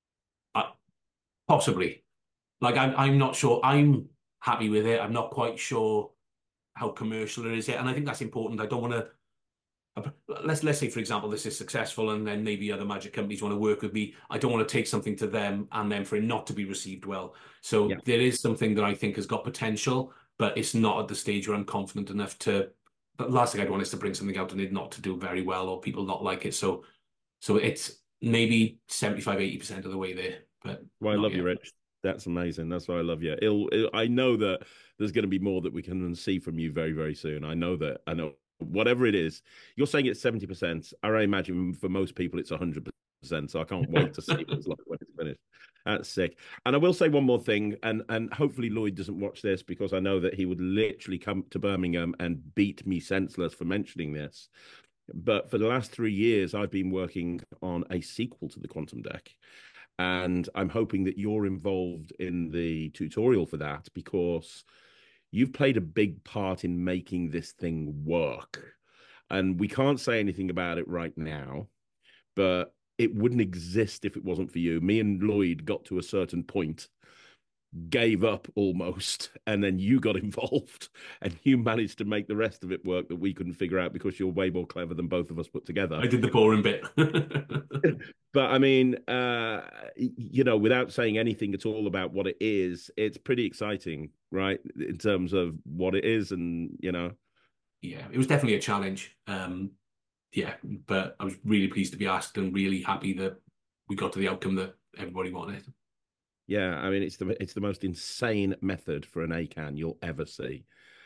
possibly. Like I'm not sure. I'm happy with it. I'm not quite sure how commercial it is yet, and I think that's important. I don't want to. Let's say, for example, this is successful, and then maybe other magic companies want to work with me. I don't want to take something to them and then for it not to be received well. So Yeah. there is something that I think has got potential, but it's not at the stage where I'm confident enough to. The last thing I'd want is to bring something out and it not to do very well or people not like it. So it's maybe 75, 80% of the way there, but Well, I not love you, yet. Rich. That's amazing. That's why I love you. I know that there's going to be more that we can see from you very, very soon. I know that. I know whatever it is, you're saying it's 70%. I imagine for most people it's 100%. So I can't wait to see what it's like when it's finished. That's sick. And I will say one more thing, and hopefully Lloyd doesn't watch this because I know that he would literally come to Birmingham and beat me senseless for mentioning this. But for the last 3 years, I've been working on a sequel to the Quantum Deck. And I'm hoping that you're involved in the tutorial for that because you've played a big part in making this thing work. And we can't say anything about it right now, but it wouldn't exist if it wasn't for you. Me and Lloyd got to a certain point, gave up almost, and then you got involved and you managed to make the rest of it work that we couldn't figure out because you're way more clever than both of us put together. I did the boring bit. But I mean, without saying anything at all about what it is, it's pretty exciting, right? In terms of what it is and, Yeah, it was definitely a challenge. Yeah, but I was really pleased to be asked and really happy that we got to the outcome that everybody wanted. Yeah, I mean, it's the most insane method for an ACAN you'll ever see.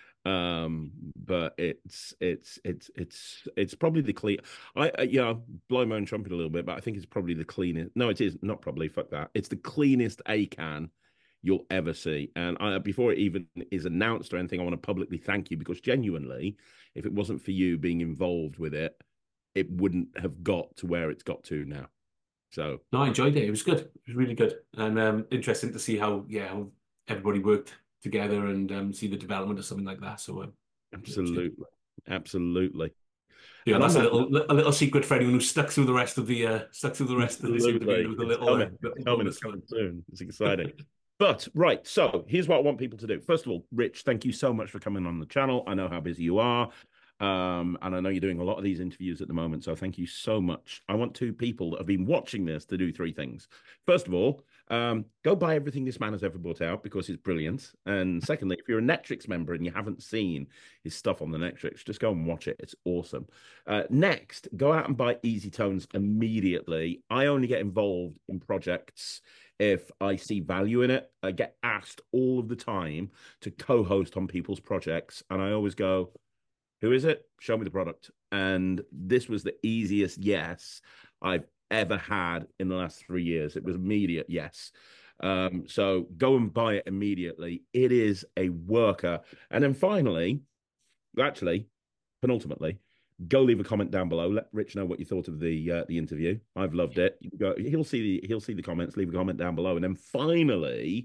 But it's probably the clean. Blow my own trumpet a little bit, but I think it's probably the cleanest. No, it is not probably. Fuck that. It's the cleanest ACAN you'll ever see. And before it even is announced or anything, I want to publicly thank you because genuinely, if it wasn't for you being involved with it, it wouldn't have got to where it's got to now. So No, I enjoyed it. It was good. It was really good, and interesting to see how everybody worked together and see the development of something like that. So absolutely, absolutely. yeah, And on that's that, a little secret for anyone who stuck through the rest of the absolutely, with a little coming bonus. soon. It's exciting. But right, so here's what I want people to do. First of all, Rich, thank you so much for coming on the channel. I know how busy you are. And I know you're doing a lot of these interviews at the moment, so thank you so much. I want two people that have been watching this to do three things. First of all, go buy everything this man has ever brought out because it's brilliant. And secondly, if you're a Netrix member and you haven't seen his stuff on the Netrix, just go and watch it. It's awesome. Next, go out and buy Easy Tones immediately. I only get involved in projects if I see value in it. I get asked all of the time to co-host on people's projects, and I always go, who is it? Show me the product. And this was the easiest yes I've ever had in the last 3 years. It was immediate yes. So go and buy it immediately. It is a worker. And then finally, actually, penultimately, go leave a comment down below. Let Rich know what you thought of the interview. I've loved it. He'll see the comments. Leave a comment down below. And then finally,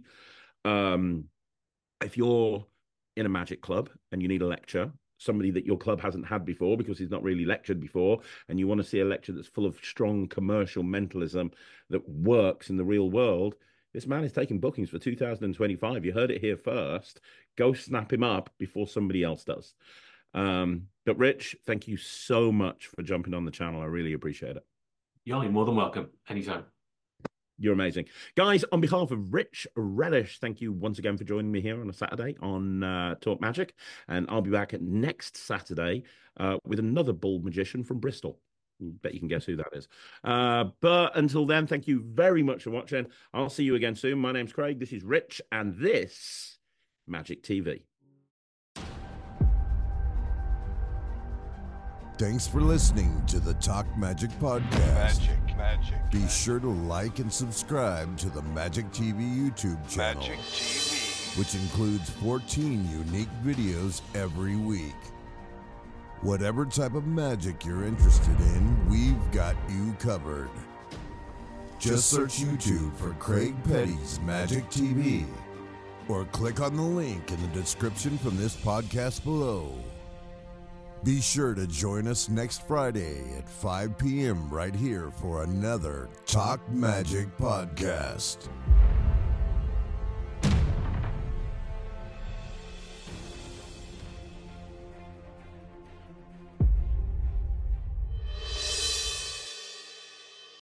if you're in a magic club and you need a lecture, somebody that your club hasn't had before because he's not really lectured before, and you want to see a lecture that's full of strong commercial mentalism that works in the real world, this man is taking bookings for 2025. You heard it here first. Go snap him up before somebody else does. But Rich, thank you so much for jumping on the channel. I really appreciate it. Yeah, you're more than welcome. Anytime. You're amazing. Guys, on behalf of Rich Relish, thank you once again for joining me here on a Saturday on Talk Magic. And I'll be back next Saturday with another bald magician from Bristol. Bet you can guess who that is. But until then, thank you very much for watching. I'll see you again soon. My name's Craig. This is Rich, and this Magic TV. Thanks for listening to the Talk Magic Podcast. Magic. Be sure to like and subscribe to the Magic TV YouTube channel, Magic TV. which includes 14 unique videos every week. Whatever type of magic you're interested in, we've got you covered. Just search YouTube for Craig Petty's Magic TV, or click on the link in the description from this podcast below. Be sure to join us next Friday at 5 p.m. right here for another Talk Magic podcast.